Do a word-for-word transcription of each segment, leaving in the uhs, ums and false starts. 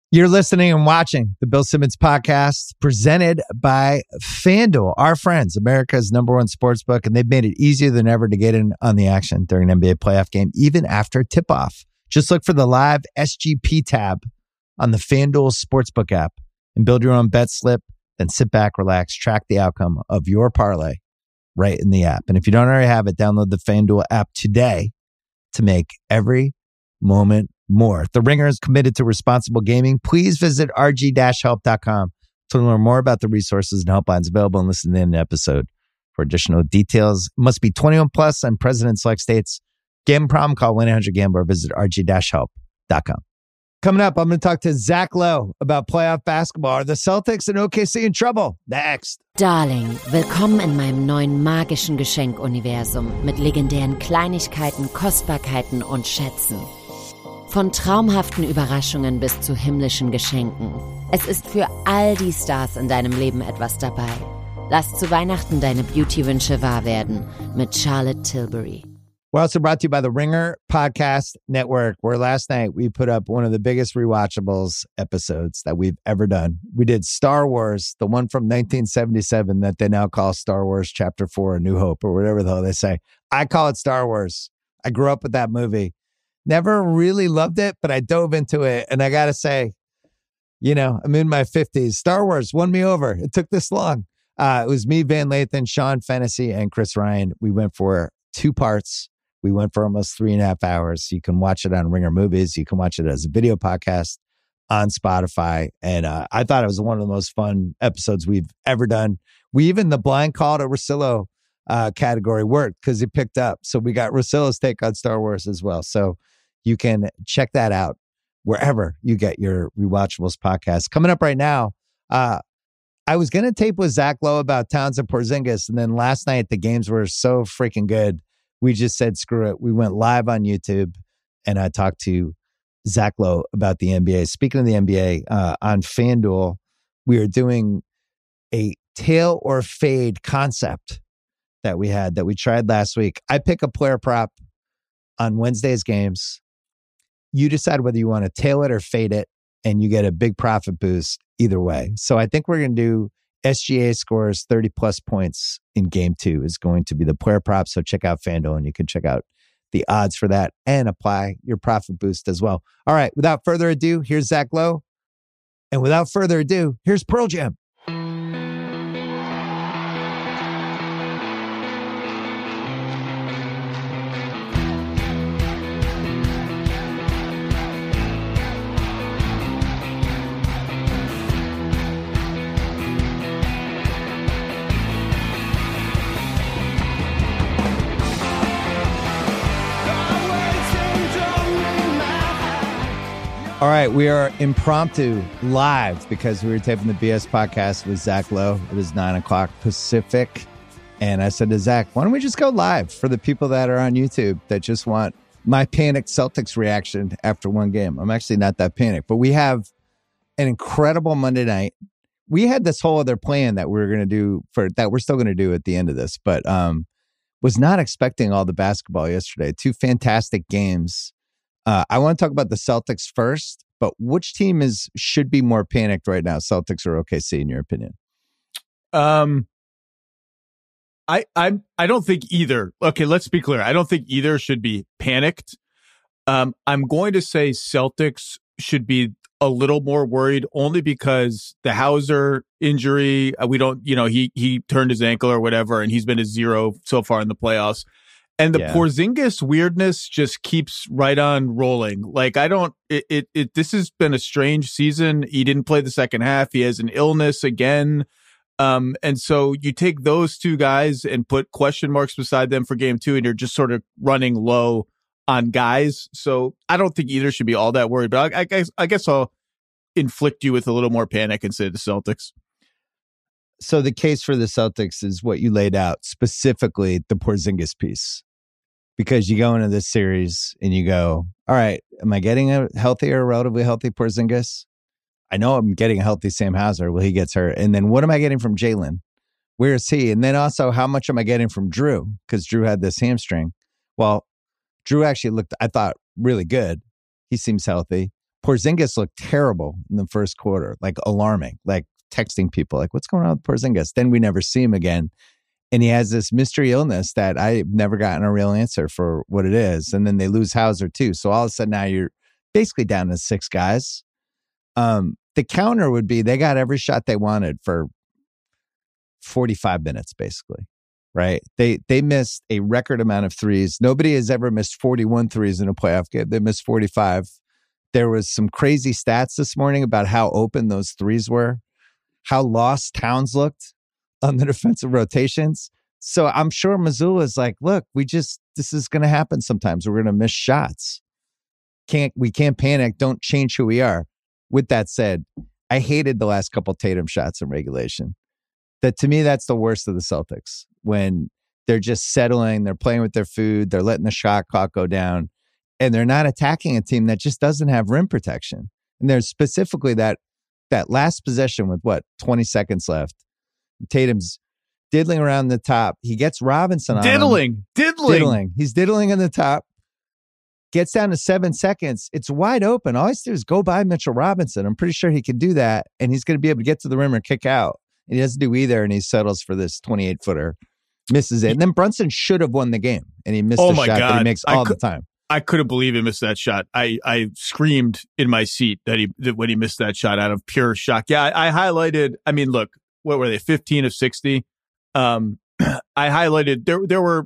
You're listening and watching the Bill Simmons podcast presented by FanDuel, our friends, America's number one sports book, and they've made it easier than ever to get in on the action during an N B A playoff game, even after tip-off. Just look for the live S G P tab on the FanDuel Sportsbook app and build your own bet slip, then sit back, relax, track the outcome of your parlay right in the app. And if you don't already have it, download the FanDuel app today to make every moment more. The Ringer is committed to responsible gaming. Please visit r g dash help dot com to learn more about the resources and helplines available and listen to the episode for additional details. Must be twenty-one plus and present in select states. Gambling problem? Call one eight hundred gambler or visit r g dash help dot com. Coming up, I'm going to talk to Zach Lowe about playoff basketball. Are the Celtics and O K C in trouble? Next. Darling, willkommen in meinem neuen magischen Geschenkuniversum mit legendären Kleinigkeiten, Kostbarkeiten und Schätzen. Von traumhaften Überraschungen bis zu himmlischen Geschenken. Es ist für all die Stars in deinem Leben etwas dabei. Lass zu Weihnachten deine Beauty-Wünsche wahr werden mit Charlotte Tilbury. We're also brought to you by the Ringer Podcast Network, where last night we put up one of the biggest rewatchables episodes that we've ever done. We did Star Wars, the one from nineteen seventy-seven that they now call Star Wars Chapter four, A New Hope, or whatever the hell they say. I call it Star Wars. I grew up with that movie. Never really loved it, but I dove into it. And I got to say, you know, I'm in my fifties. Star Wars won me over. It took this long. Uh, it was me, Van Lathan, Sean Fennessy, and Chris Ryan. We went for two parts. We went for almost three and a half hours. You can watch it on Ringer Movies. You can watch it as a video podcast on Spotify. And uh, I thought it was one of the most fun episodes we've ever done. We even, the blind call to Russillo uh, category worked because it picked up. So we got Russillo's take on Star Wars as well. So you can check that out wherever you get your Rewatchables podcast. Coming up right now, uh, I was going to tape with Zach Lowe about Towns and Porzingis, and then last night the games were so freaking good, we just said, screw it. We went live on YouTube, and I talked to Zach Lowe about the N B A. Speaking of the N B A, uh, on FanDuel, we are doing a tail or fade concept that we had, that we tried last week. I pick a player prop on Wednesday's games. You decide whether you want to tail it or fade it, and you get a big profit boost either way. So I think we're going to do S G A scores thirty plus points in game two is going to be the player prop. So check out FanDuel and you can check out the odds for that and apply your profit boost as well. All right. Without further ado, here's Zach Lowe. And without further ado, here's Pearl Jam. All right, we are impromptu live because we were taping the B S podcast with Zach Lowe. It was nine o'clock Pacific. And I said to Zach, why don't we just go live for the people that are on YouTube that just want my panicked Celtics reaction after one game? I'm actually not that panicked, but we have an incredible Monday night. We had this whole other plan that we were going to do for that we're still going to do at the end of this, but um, was not expecting all the basketball yesterday. Two fantastic games. Uh, I want to talk about the Celtics first, but which team is should be more panicked right now, Celtics or O K C, in your opinion? Um, I I I don't think either. Okay, let's be clear. I don't think either should be panicked. Um, I'm going to say Celtics should be a little more worried, only because the Hauser injury. Uh, we don't, you know, he he turned his ankle or whatever, and he's been a zero so far in the playoffs. And the yeah. Porzingis weirdness just keeps right on rolling. Like, I don't, it, it, it, this has been a strange season. He didn't play the second half. He has an illness again. Um, and so you take those two guys and put question marks beside them for game two, and you're just sort of running low on guys. So I don't think either should be all that worried, but I, I guess, I guess I'll inflict you with a little more panic and say the Celtics. So the case for the Celtics is what you laid out, specifically the Porzingis piece. Because you go into this series and you go, all right, am I getting a healthy or relatively healthy Porzingis? I know I'm getting a healthy Sam Hauser. Well, he gets hurt. And then what am I getting from Jalen? Where is he? And then also, how much am I getting from Drew? Because Drew had this hamstring. Well, Drew actually looked, I thought, really good. He seems healthy. Porzingis looked terrible in the first quarter, like alarming, like texting people, like, what's going on with Porzingis? Then we never see him again. And he has this mystery illness that I've never gotten a real answer for what it is. And then they lose Hauser too. So all of a sudden now you're basically down to six guys. Um, the counter would be they got every shot they wanted for forty-five minutes, basically, right? They they missed a record amount of threes. Nobody has ever missed forty-one threes in a playoff game. They missed forty-five. There was some crazy stats this morning about how open those threes were, how lost Towns looked on the defensive rotations. So I'm sure Mazzulla is like, look, we just, this is going to happen sometimes. We're going to miss shots. Can't, we can't panic. Don't change who we are. With that said, I hated the last couple Tatum shots in regulation. That to me, that's the worst of the Celtics. When they're just settling, they're playing with their food, they're letting the shot clock go down, and they're not attacking a team that just doesn't have rim protection. And there's specifically that that last possession with what, twenty seconds left. Tatum's diddling around the top. He gets Robinson on diddling, him. diddling, diddling. He's diddling in the top. Gets down to seven seconds. It's wide open. All he has to do is go by Mitchell Robinson. I'm pretty sure he can do that, and he's going to be able to get to the rim or kick out. And he doesn't do either, and he settles for this twenty-eight footer, misses it. And then Brunson should have won the game, and he missed oh the my shot God. that he makes all could, the time. I couldn't believe he missed that shot. I, I screamed in my seat that he that when he missed that shot out of pure shock. Yeah, I, I highlighted. I mean, look, what were they? fifteen of sixty. Um, I highlighted there. There were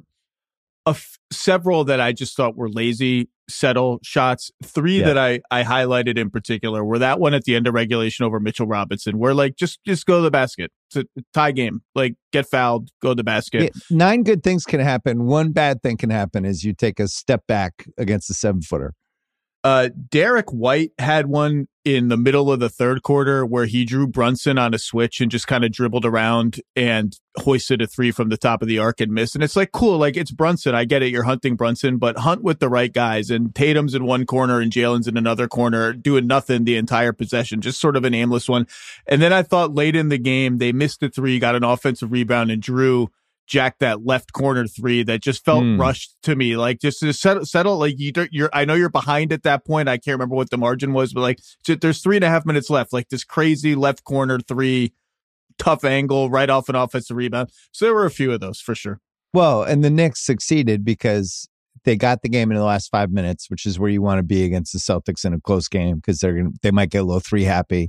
a f- several that I just thought were lazy settle shots. Three yeah. that I, I highlighted in particular were that one at the end of regulation over Mitchell Robinson, where like just just go to the basket. It's a tie game. Like get fouled, go to the basket. Yeah, nine good things can happen. One bad thing can happen is you take a step back against a seven footer. Uh, Derek White had one in the middle of the third quarter where he drew Brunson on a switch and just kind of dribbled around and hoisted a three from the top of the arc and missed. And it's like, cool, like it's Brunson. I get it. You're hunting Brunson, but hunt with the right guys. And Tatum's in one corner and Jalen's in another corner doing nothing the entire possession, just sort of an aimless one. And then I thought late in the game, they missed the three, got an offensive rebound, and Drew jacked that left corner three that just felt mm. rushed to me. Like just to settle, settle like you, you're, I know you're behind at that point. I can't remember what the margin was, but like there's three and a half minutes left. Like this crazy left corner three, tough angle right off an offensive rebound. So there were a few of those for sure. Well, and the Knicks succeeded because they got the game in the last five minutes, which is where you want to be against the Celtics in a close game because they're gonna, they might get a little three happy.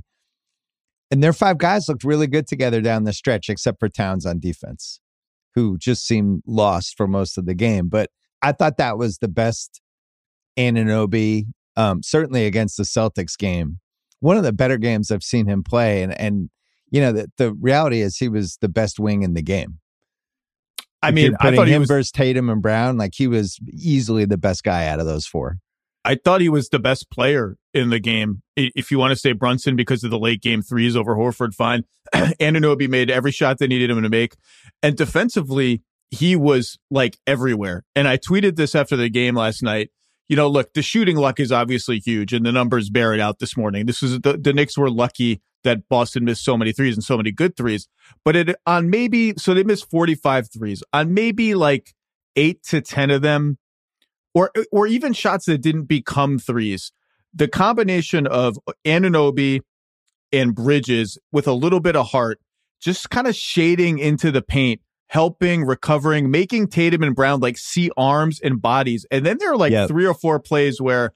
And their five guys looked really good together down the stretch, except for Towns on defense, who just seemed lost for most of the game. But I thought that was the best Anunoby, um, certainly against the Celtics game. One of the better games I've seen him play. And, and you know, the, the reality is he was the best wing in the game. I if mean, I thought him he was versus Tatum and Brown, like he was easily the best guy out of those four. I thought he was the best player in the game. If you want to say Brunson because of the late game threes over Horford, fine. Anunoby made every shot they needed him to make. And defensively, he was like everywhere. And I tweeted this after the game last night. You know, look, the shooting luck is obviously huge and the numbers bear it out this morning. This is the, the Knicks were lucky that Boston missed so many threes and so many good threes. But it on maybe, so they missed forty-five threes. On maybe like eight to ten of them, Or or even shots that didn't become threes. The combination of Anunoby and Bridges with a little bit of heart, just kind of shading into the paint, helping, recovering, making Tatum and Brown like see arms and bodies. And then there are like yep. three or four plays where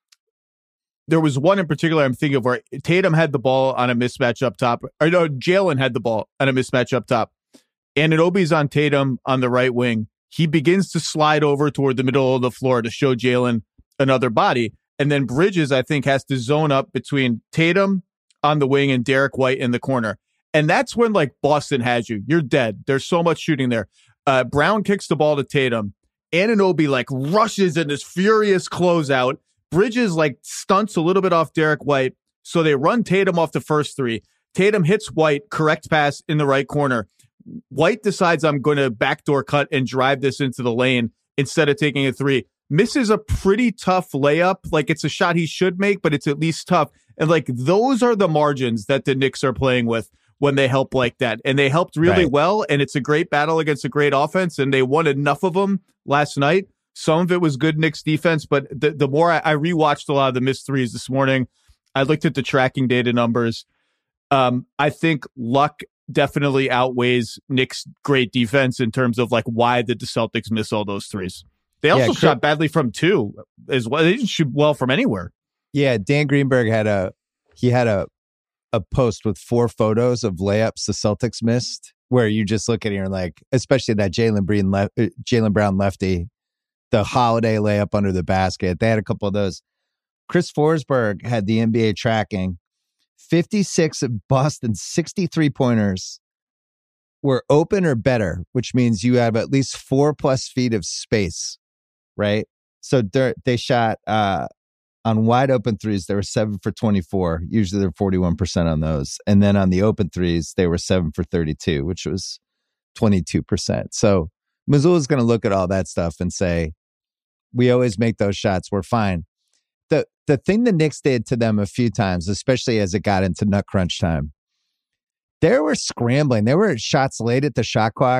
there was one in particular I'm thinking of where Tatum had the ball on a mismatch up top. Or no, Jalen had the ball on a mismatch up top. Anunoby's on Tatum on the right wing. He begins to slide over toward the middle of the floor to show Jalen another body. And then Bridges, I think, has to zone up between Tatum on the wing and Derek White in the corner. And that's when, like, Boston has you. You're dead. There's so much shooting there. Uh, Brown kicks the ball to Tatum. Anunoby, like, rushes in this furious closeout. Bridges, like, stunts a little bit off Derek White. So they run Tatum off the first three. Tatum hits White, correct pass in the right corner. White decides I'm going to backdoor cut and drive this into the lane instead of taking a three. Misses a pretty tough layup. Like it's a shot he should make, but it's at least tough. And like those are the margins that the Knicks are playing with when they help like that. And they helped really right. well. And it's a great battle against a great offense. And they won enough of them last night Some of it was good Knicks defense, but the, the more I, I rewatched a lot of the missed threes this morning, I looked at the tracking data numbers. Um, I think luck definitely outweighs Knicks' great defense in terms of like why did the Celtics miss all those threes? They also yeah, shot Chris, badly from two as well. They didn't shoot well from anywhere. Yeah, Dan Greenberg had a he had a a post with four photos of layups the Celtics missed, where you just look at it and you're like, especially that Jaylen Brown left, Jaylen Brown lefty, the Holiday layup under the basket. They had a couple of those. Chris Forsberg had the N B A tracking. fifty-six of Boston's sixty-three pointers were open or better, which means you have at least four plus feet of space, right? So they shot uh, on wide open threes, they were seven for twenty-four. Usually they're forty-one percent on those. And then on the open threes, they were seven for thirty-two, which was twenty-two percent. So Missoula's going to look at all that stuff and say, we always make those shots. We're fine. The the thing the Knicks did to them a few times, especially as it got into nut crunch time, they were scrambling. There were shots late at the shot clock,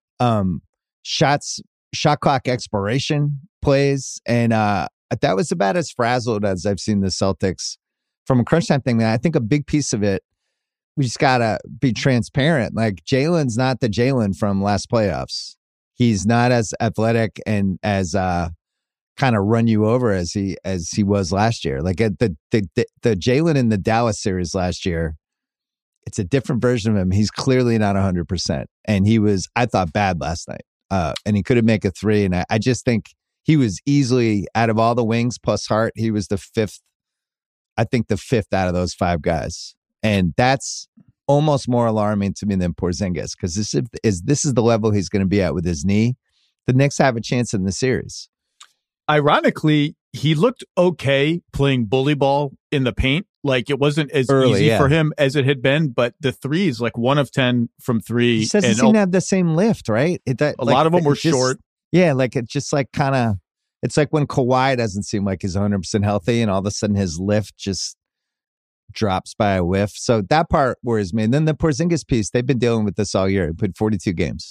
um, shots, shot clock expiration plays. And uh, that was about as frazzled as I've seen the Celtics from a crunch time thing. And I think a big piece of it, we just got to be transparent. Like Jaylen's not the Jaylen from last playoffs. He's not as athletic and as uh, kind of run you over as he as he was last year. Like at the the the, the Jaylen in the Dallas series last year, it's a different version of him. He's clearly not one hundred percent. And he was, I thought, bad last night. Uh, and he couldn't make a three. And I, I just think he was easily, out of all the wings plus Hart, he was the fifth, I think the fifth out of those five guys. And that's almost more alarming to me than Porzingis, because this is, this is the level he's going to be at with his knee. The Knicks have a chance in the series. Ironically, he looked okay playing bully ball in the paint. Like it wasn't as Early, easy yeah. for him as it had been, but the threes, like one of ten from three. He says he and didn't have the same lift, right? It, that, a like, lot of them were just, short. Yeah, like it just like kind of, it's like when Kawhi doesn't seem like he's one hundred percent healthy and all of a sudden his lift just drops by a whiff. So that part worries me. And then the Porzingis piece, they've been dealing with this all year. He played forty-two games.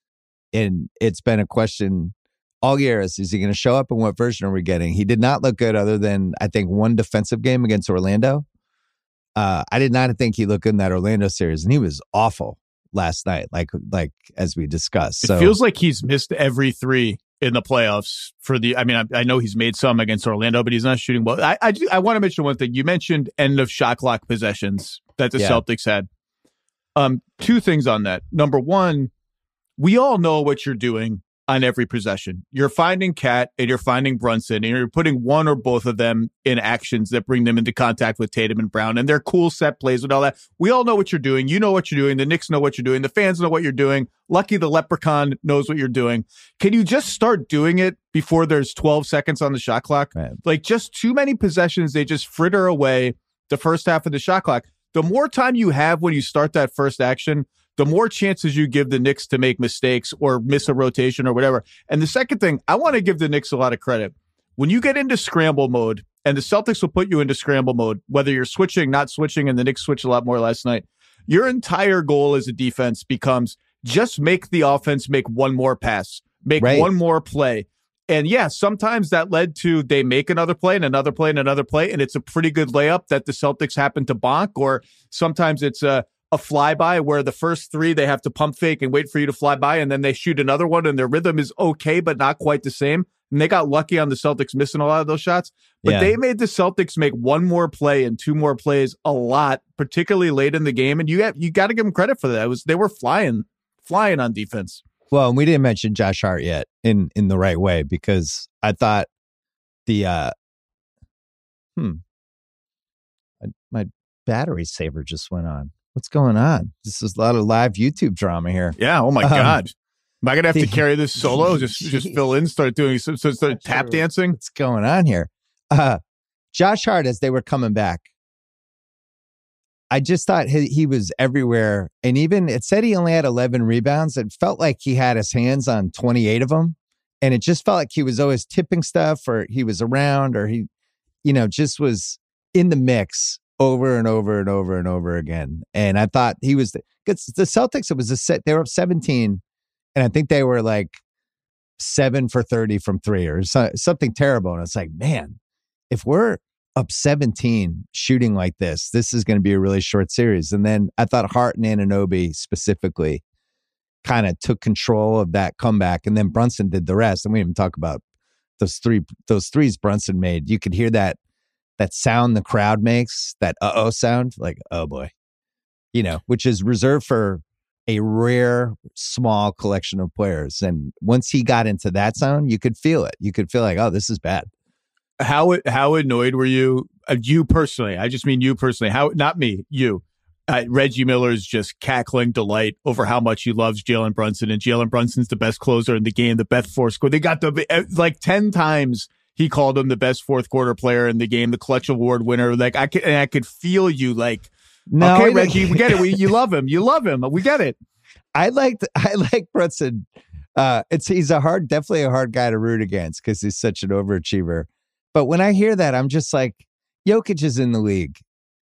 And it's been a question all year. Is, is he going to show up and what version are we getting? He did not look good other than, I think, one defensive game against Orlando. Uh, I did not think he looked good in that Orlando series, and he was awful last night, like like as we discussed. So it feels like he's missed every three in the playoffs for the, I mean, I, I know he's made some against Orlando, but he's not shooting well. I I, I want to mention one thing. You mentioned end of shot clock possessions that the yeah. Celtics had. Um, two things on that. Number one, we all know what you're doing on every possession. You're finding Cat and you're finding Brunson, and you're putting one or both of them in actions that bring them into contact with Tatum and Brown, and they're cool set plays and all that. We all know what you're doing. You know what you're doing. The Knicks know what you're doing. The fans know what you're doing. Lucky the Leprechaun knows what you're doing. Can you just start doing it before there's twelve seconds on the shot clock? Right. Like just too many possessions. They just fritter away the first half of the shot clock. The more time you have when you start that first action, the more chances you give the Knicks to make mistakes or miss a rotation or whatever. And the second thing, I want to give the Knicks a lot of credit. When you get into scramble mode, and the Celtics will put you into scramble mode, whether you're switching, not switching, and the Knicks switch a lot more last night, your entire goal as a defense becomes just make the offense make one more pass, make right. one more play. And yeah, sometimes that led to they make another play and another play and another play, and it's a pretty good layup that the Celtics happen to bonk, or sometimes it's a a flyby where the first three they have to pump fake and wait for you to fly by, and then they shoot another one and their rhythm is okay but not quite the same. And they got lucky on the Celtics missing a lot of those shots, but yeah. they made the Celtics make one more play and two more plays a lot, particularly late in the game. And you have you got to give them credit for that. It was they were flying, flying on defense. Well, and we didn't mention Josh Hart yet in in the right way, because I thought the uh, hmm my battery saver just went on. What's going on? This is a lot of live YouTube drama here. Yeah. Oh my um, God. Am I gonna have to carry this solo? Just just fill in, start doing so, so start tap sure dancing. What's going on here? Uh, Josh Hart, as they were coming back, I just thought he, he was everywhere. And even it said he only had eleven rebounds. It felt like he had his hands on twenty-eight of them. And it just felt like he was always tipping stuff, or he was around, or he, you know, just was in the mix over and over and over and over again. And I thought he was, because the Celtics, it was a set, they were up seventeen. And I think they were like seven for thirty from three or so, something terrible. And it's like, man, if we're up seventeen shooting like this, this is going to be a really short series. And then I thought Hart and Anunoby specifically kind of took control of that comeback. And then Brunson did the rest. And we didn't even talk about those three, those threes Brunson made. You could hear that, that sound the crowd makes, that uh-oh sound, like, oh boy, you know, which is reserved for a rare, small collection of players. And once he got into that sound, you could feel it. You could feel like, oh, this is bad. How how annoyed were you? Uh, you personally, I just mean you personally. How, not me, you. Uh, Reggie Miller's just cackling delight over how much he loves Jalen Brunson, and Jalen Brunson's the best closer in the game, the best fourth score. They got the like ten times he called him the best fourth quarter player in the game, the clutch award winner. Like I could, and I could feel you like, no, okay, Reggie, we get it. We, you love him. You love him. We get it. I like I like Brunson. Uh, it's he's a hard, definitely a hard guy to root against because he's such an overachiever. But when I hear that, I'm just like, Jokic is in the league.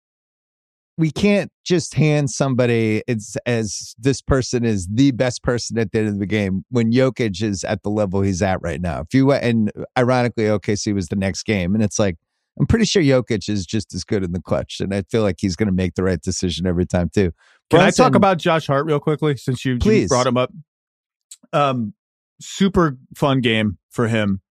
We can't just hand somebody it's as this person is the best person at the end of the game when Jokic is at the level he's at right now. If you and ironically, O K C was the next game, and it's like I'm pretty sure Jokic is just as good in the clutch, and I feel like he's going to make the right decision every time too. Can Brunson, I talk about Josh Hart real quickly since you, you brought him up? Um, super fun game for him,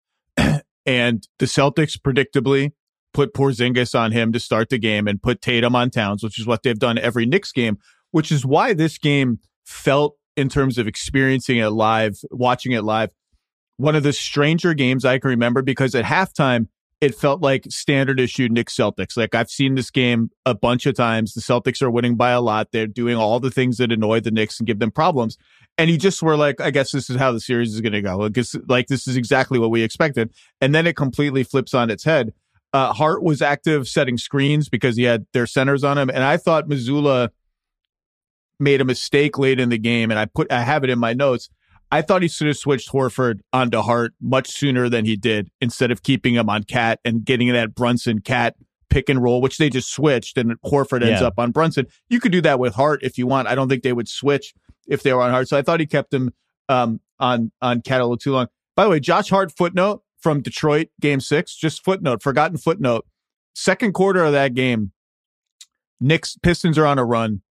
and the Celtics predictably put Porzingis on him to start the game and put Tatum on Towns, which is what they've done every Knicks game, which is why this game felt, in terms of experiencing it live, watching it live, one of the stranger games I can remember, because at halftime, it felt like standard issue Knicks Celtics. Like I've seen this game a bunch of times. The Celtics are winning by a lot. They're doing all the things that annoy the Knicks and give them problems. And you just were like, I guess this is how the series is going to go. Like, like this is exactly what we expected. And then it completely flips on its head. Uh, Hart was active setting screens because he had their centers on him. And I thought Mazzulla made a mistake late in the game. And I put, I have it in my notes. I thought he should have switched Horford onto Hart much sooner than he did, instead of keeping him on Cat and getting that Brunson Cat pick and roll, which they just switched, and Horford ends yeah. up on Brunson. You could do that with Hart if you want. I don't think they would switch if they were on Hart. So I thought he kept him um, on, on Cat a little too long. By the way, Josh Hart footnote from Detroit game six, just footnote, forgotten footnote. Second quarter of that game, Knicks, Pistons are on a run.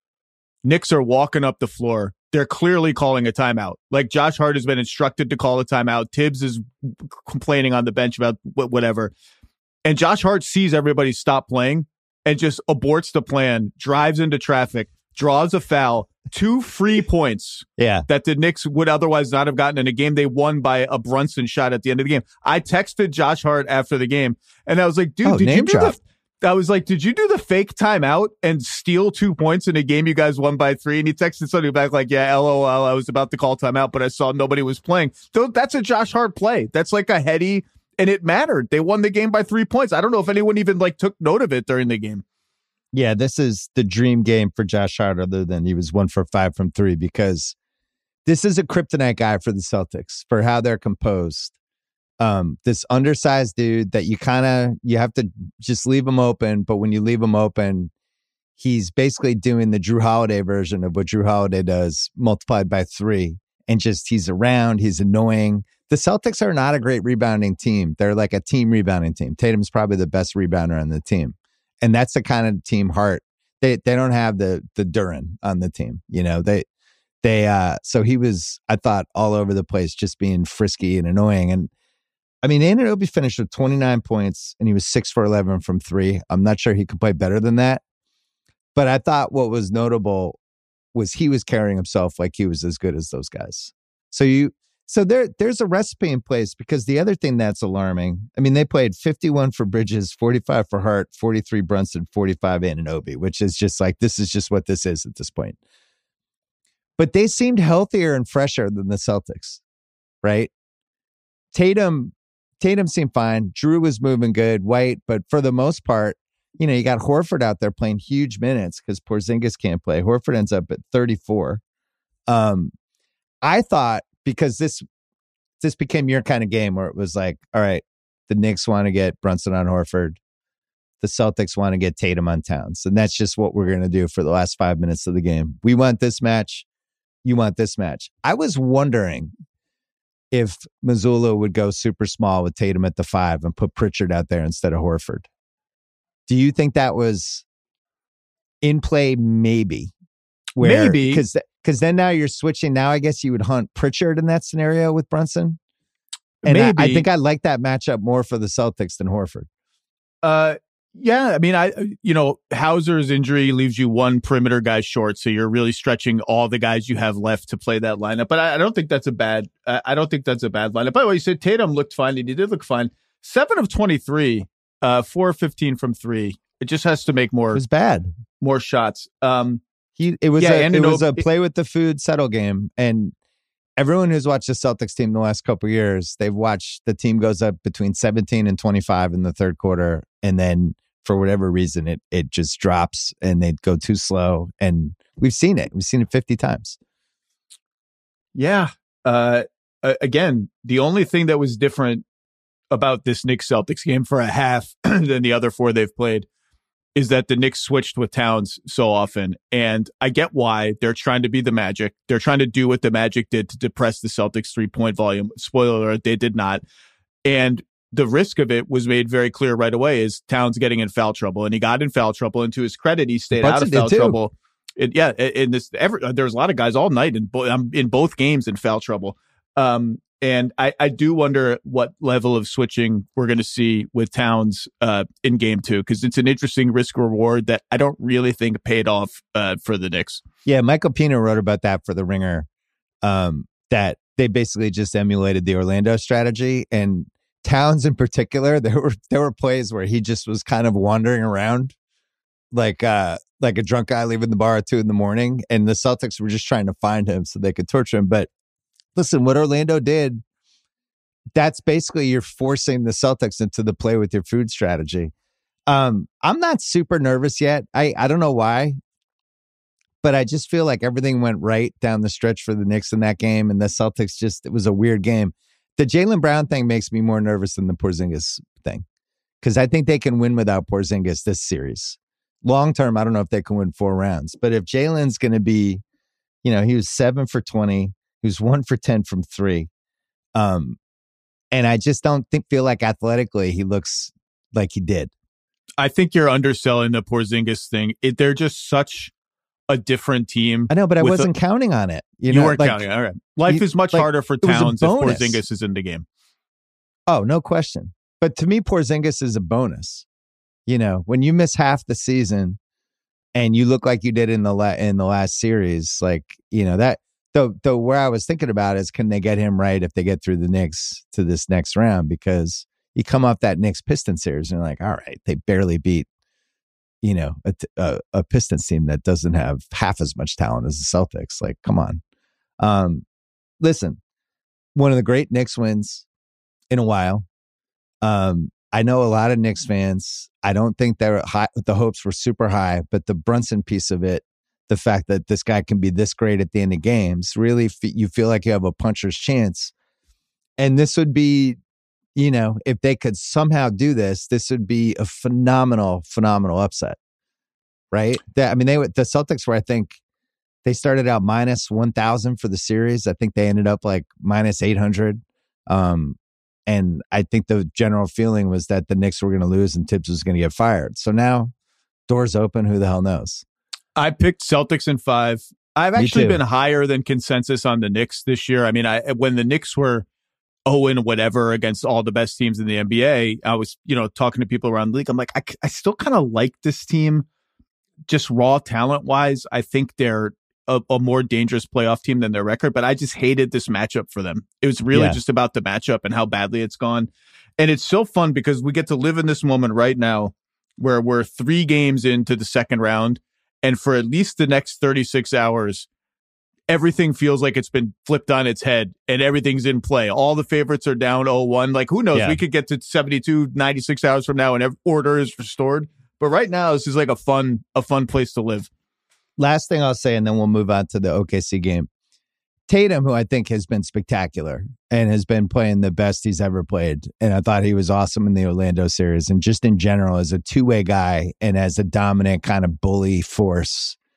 Knicks are walking up the floor. They're clearly calling a timeout. Like Josh Hart has been instructed to call a timeout. Tibbs is complaining on the bench about whatever. And Josh Hart sees everybody stop playing and just aborts the plan, drives into traffic, draws a foul, two free points yeah. that the Knicks would otherwise not have gotten in a game they won by a Brunson shot at the end of the game. I texted Josh Hart after the game, and I was like, dude, oh, did you do drop. the... I was like, did you do the fake timeout and steal two points in a game you guys won by three? And he texted somebody back like, yeah, LOL, I was about to call timeout, but I saw nobody was playing. So that's a Josh Hart play. That's like a heady, and it mattered. They won the game by three points. I don't know if anyone even like took note of it during the game. Yeah, this is the dream game for Josh Hart, other than he was one for five from three, because this is a kryptonite guy for the Celtics, for how they're composed. Um, this undersized dude that you kind of, you have to just leave him open. But when you leave him open, he's basically doing the Drew Holiday version of what Drew Holiday does, multiplied by three. And just, he's around, he's annoying. The Celtics are not a great rebounding team. They're like a team rebounding team. Tatum's probably the best rebounder on the team. And that's the kind of team Hart. They they don't have the the Duran on the team. You know, they, they, uh, so he was, I thought, all over the place, just being frisky and annoying. And I mean, Anunoby finished with twenty-nine points, and he was six for eleven from three. I'm not sure he could play better than that. But I thought what was notable was he was carrying himself like he was as good as those guys. So you, so there, there's a recipe in place, because the other thing that's alarming, I mean, they played fifty-one for Bridges, forty-five for Hart, forty-three Brunson, forty-five Anunoby, which is just like, this is just what this is at this point. But they seemed healthier and fresher than the Celtics, right? Tatum... Tatum seemed fine. Drew was moving good. White, but for the most part, you know, you got Horford out there playing huge minutes because Porzingis can't play. Horford ends up at thirty-four. Um, I thought, because this this became your kind of game where it was like, all right, the Knicks want to get Brunson on Horford. The Celtics want to get Tatum on Towns. And that's just what we're going to do for the last five minutes of the game. We want this match. You want this match. I was wondering if Mazzulla would go super small with Tatum at the five and put Pritchard out there instead of Horford. Do you think that was in play? Maybe. Where, Maybe. Because because then now you're switching. Now I guess you would hunt Pritchard in that scenario with Brunson. And I, I think I like that matchup more for the Celtics than Horford. Uh, yeah, I mean, I you know, Hauser's injury leaves you one perimeter guy short, so you're really stretching all the guys you have left to play that lineup. But I, I don't think that's a bad. Uh, I don't think that's a bad lineup. By the way, you said Tatum looked fine, and he did look fine. Seven of twenty-three, uh, four of fifteen from three. It just has to make more. It was bad. More shots. Um, he it was yeah, a, and it an was op- a play with the food settle game, and everyone who's watched the Celtics team the last couple of years, they've watched the team goes up between seventeen and twenty-five in the third quarter, and then for whatever reason, it it just drops and they go too slow. And we've seen it. We've seen it fifty times. Yeah. Uh, again, the only thing that was different about this Knicks Celtics game for a half than the other four they've played is that the Knicks switched with Towns so often. And I get why. They're trying to be the Magic. They're trying to do what the Magic did to depress the Celtics three-point volume. Spoiler alert, they did not. And the risk of it was made very clear right away is Towns getting in foul trouble. And he got in foul trouble. And to his credit, he stayed out of foul trouble. It, yeah, in this, every, there was a lot of guys all night in, bo- um, in both games in foul trouble. Um, and I, I do wonder what level of switching we're going to see with Towns uh, in game two, because it's an interesting risk reward that I don't really think paid off uh, for the Knicks. Yeah, Michael Pina wrote about that for The Ringer, um, that they basically just emulated the Orlando strategy. And Towns in particular, there were there were plays where he just was kind of wandering around like uh, like a drunk guy leaving the bar at two in the morning, and the Celtics were just trying to find him so they could torture him. But listen, what Orlando did, that's basically you're forcing the Celtics into the play with your food strategy. Um, I'm not super nervous yet. I, I don't know why, but I just feel like everything went right down the stretch for the Knicks in that game, and the Celtics just, it was a weird game. The Jaylen Brown thing makes me more nervous than the Porzingis thing, because I think they can win without Porzingis this series. Long term, I don't know if they can win four rounds, but if Jaylen's going to be, you know, he was seven for twenty, he was one for ten from three. Um, and I just don't think, feel like athletically he looks like he did. I think you're underselling the Porzingis thing. It, they're just such a different team. I know, but I wasn't a, counting on it. You, you know, weren't like, counting. All right. Life you, is much like, harder for Towns if bonus. Porzingis is in the game. Oh, no question. But to me, Porzingis is a bonus. You know, when you miss half the season and you look like you did in the la- in the last series, like, you know, that though though where I was thinking about is, can they get him right if they get through the Knicks to this next round? Because you come off that Knicks Pistons series and you're like, all right, they barely beat, you know, a, a, a Pistons team that doesn't have half as much talent as the Celtics. Like, come on. Um, listen, one of the great Knicks wins in a while. Um, I know a lot of Knicks fans, I don't think they're high, the hopes were super high, but the Brunson piece of it, the fact that this guy can be this great at the end of games, really f- you feel like you have a puncher's chance. And this would be, you know, if they could somehow do this, this would be a phenomenal, phenomenal upset, right? That, I mean, they the Celtics were, I think, they started out minus one thousand for the series. I think they ended up like minus eight hundred. Um, and I think the general feeling was that the Knicks were going to lose and Tibbs was going to get fired. So now, doors open, who the hell knows? I picked Celtics in five. I've actually been higher than consensus on the Knicks this year. I mean, I when the Knicks were oh and whatever against all the best teams in the N B A, I was, you know, talking to people around the league. I'm like, I, I still kind of like this team, just raw talent wise. I think they're a, a more dangerous playoff team than their record, but I just hated this matchup for them. It was really yeah. just about the matchup and how badly it's gone. And it's so fun because we get to live in this moment right now where we're three games into the second round. And for at least the next thirty-six hours, everything feels like it's been flipped on its head and everything's in play. All the favorites are down oh one. Like, who knows? Yeah. We could get to seventy-two, ninety-six hours from now and every order is restored. But right now, this is like a fun, a fun place to live. Last thing I'll say, and then we'll move on to the O K C game. Tatum, who I think has been spectacular and has been playing the best he's ever played. And I thought he was awesome in the Orlando series. And just in general, as a two-way guy and as a dominant kind of bully force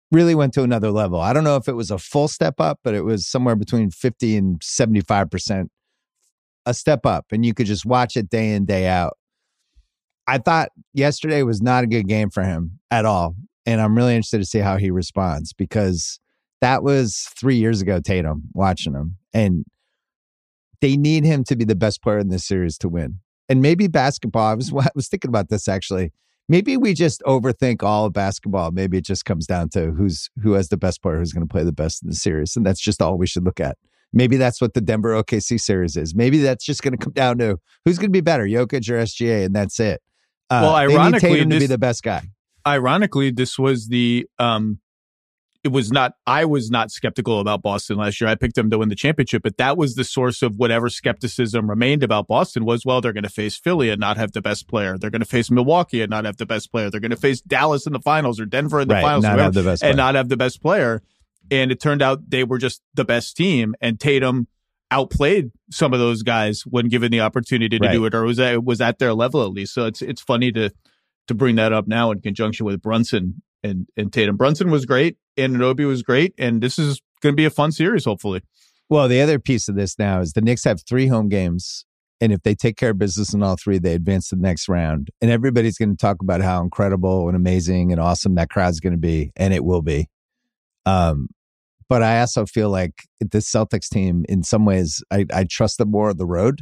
really went to another level. I don't know if it was a full step up, but it was somewhere between fifty and seventy-five percent a step up. And you could just watch it day in, day out. I thought yesterday was not a good game for him at all. And I'm really interested to see how he responds, because that was three years ago, Tatum, watching him. And they need him to be the best player in this series to win. And maybe basketball, I was, I was thinking about this actually. Maybe we just overthink all of basketball. Maybe it just comes down to who's who has the best player, who's going to play the best in the series. And that's just all we should look at. Maybe that's what the Denver O K C series is. Maybe that's just going to come down to who's going to be better, Jokic or S G A, and that's it. Uh, well, ironically, they need Tatum this, to be the best guy. Ironically, this was the um, it was not. I was not skeptical about Boston last year. I picked them to win the championship, but that was the source of whatever skepticism remained about Boston. Was, well, they're going to face Philly and not have the best player. They're going to face Milwaukee and not have the best player. They're going to face Dallas in the finals or Denver in the right, finals, not whatever, have the best and player. not have the best player. And it turned out they were just the best team, and Tatum outplayed some of those guys when given the opportunity to right. do it, or was at, was at their level at least. So it's it's funny to to bring that up now in conjunction with Brunson and, and Tatum. Brunson was great, Anunoby was great, and this is going to be a fun series, hopefully. Well, the other piece of this now is the Knicks have three home games, and if they take care of business in all three, they advance to the next round. And everybody's going to talk about how incredible and amazing and awesome that crowd's going to be, and it will be. Um, but I also feel like the Celtics team, in some ways, I, I trust them more on the road.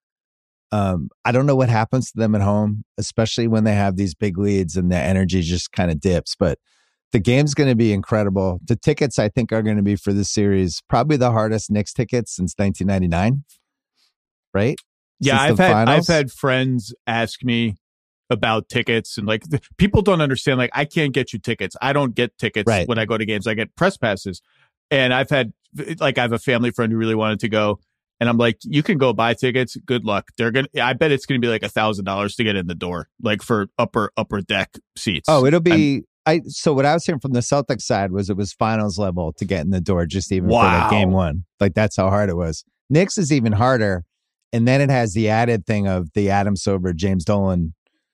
Um, I don't know what happens to them at home, especially when they have these big leads and the energy just kind of dips. But the game's going to be incredible. The tickets, I think, are going to be for this series probably the hardest Knicks tickets since nineteen ninety-nine, right? Yeah, Since I've the had finals. I've had friends ask me about tickets, and like the, people don't understand. Like, I can't get you tickets. I don't get tickets Right. when I go to games. I get press passes, and I've had like I have a family friend who really wanted to go. And I'm like, you can go buy tickets. Good luck. They're gonna. I bet it's gonna be like a thousand dollars to get in the door, like for upper upper deck seats. Oh, it'll be. I'm, I so what I was hearing from the Celtics side was it was finals level to get in the door, just even Wow. for like game one. Like that's how hard it was. Knicks is even harder, and then it has the added thing of the Adam Silver, James Dolan,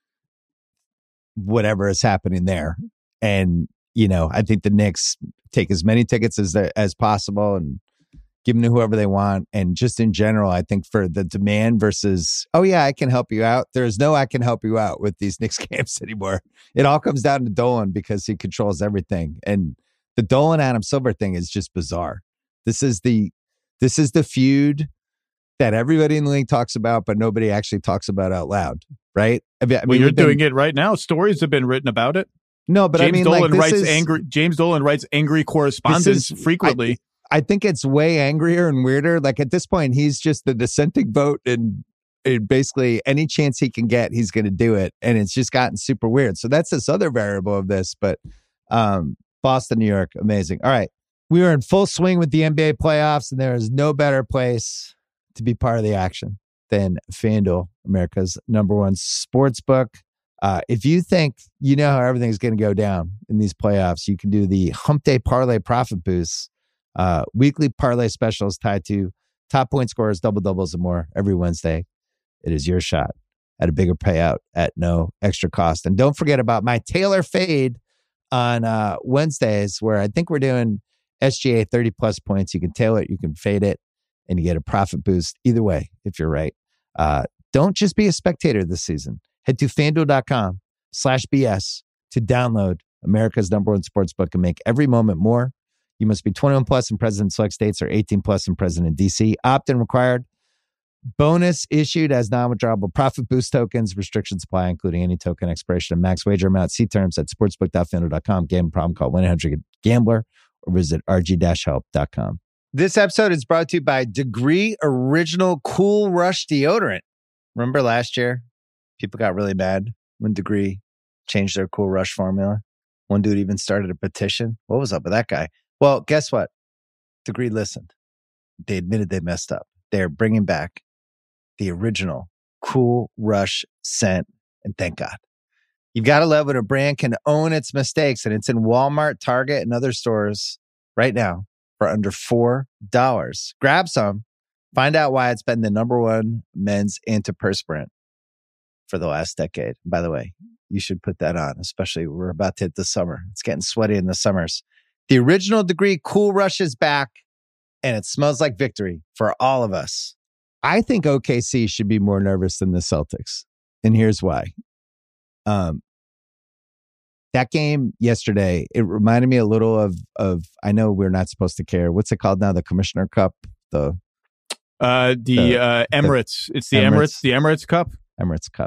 whatever is happening there. And you know, I think the Knicks take as many tickets as they, as possible and give them to whoever they want. And just in general, I think for the demand versus, oh yeah, I can help you out. There's no I can help you out with these Knicks games anymore. It all comes down to Dolan because he controls everything. And the Dolan Adam Silver thing is just bizarre. This is the this is the feud that everybody in the league talks about, but nobody actually talks about out loud, right? I mean, well, you're been, doing it right now. Stories have been written about it. No, but James I mean, Dolan like, this writes is, angry. James Dolan writes angry correspondence is, frequently. I, I think it's way angrier and weirder. Like at this point, he's just the dissenting vote, and, and basically any chance he can get, he's going to do it. And it's just gotten super weird. So that's this other variable of this. But um, Boston, New York, amazing. All right, we are in full swing with the N B A playoffs, and there is no better place to be part of the action than FanDuel, America's number one sports book. Uh, if you think you know how everything's going to go down in these playoffs, you can do the Hump Day Parlay Profit Boost. Uh, weekly parlay specials tied to top point scorers, double doubles, and more every Wednesday. It is your shot at a bigger payout at no extra cost. And don't forget about my Taylor Fade on uh, Wednesdays, where I think we're doing S G A thirty plus points. You can tailor it, you can fade it, and you get a profit boost either way if you're right. Uh, don't just be a spectator this season. Head to FanDuel.com slash BS to download America's number one sportsbook and make every moment more. You must be twenty-one plus and present in select states or eighteen plus and present in D C. Opt-in required. Bonus issued as non-withdrawable profit boost tokens. Restrictions apply, including any token expiration and max wager amount. See terms at sportsbook dot fanduel dot com. Gambling problem, call one eight hundred gambler or visit r g dash help dot com. This episode is brought to you by Degree Original Cool Rush Deodorant. Remember last year? People got really mad when Degree changed their Cool Rush formula. One dude even started a petition. What was up with that guy? Well, guess what? Degree listened. They admitted they messed up. They're bringing back the original Cool Rush scent, and thank God. You've got to love when a brand can own its mistakes, and it's in Walmart, Target, and other stores right now for under four dollars. Grab some. Find out why it's been the number one men's antiperspirant for the last decade. By the way, you should put that on, especially we're about to hit the summer. It's getting sweaty in the summers. The original degree cool rush is back, and it smells like victory for all of us. I think O K C should be more nervous than the Celtics, and here's why. Um, that game yesterday, it reminded me a little of of. I know we're not supposed to care. What's it called now? The Commissioner Cup. The uh, the, the uh, Emirates. The it's the Emirates, Emirates. The Emirates Cup. Emirates Cup.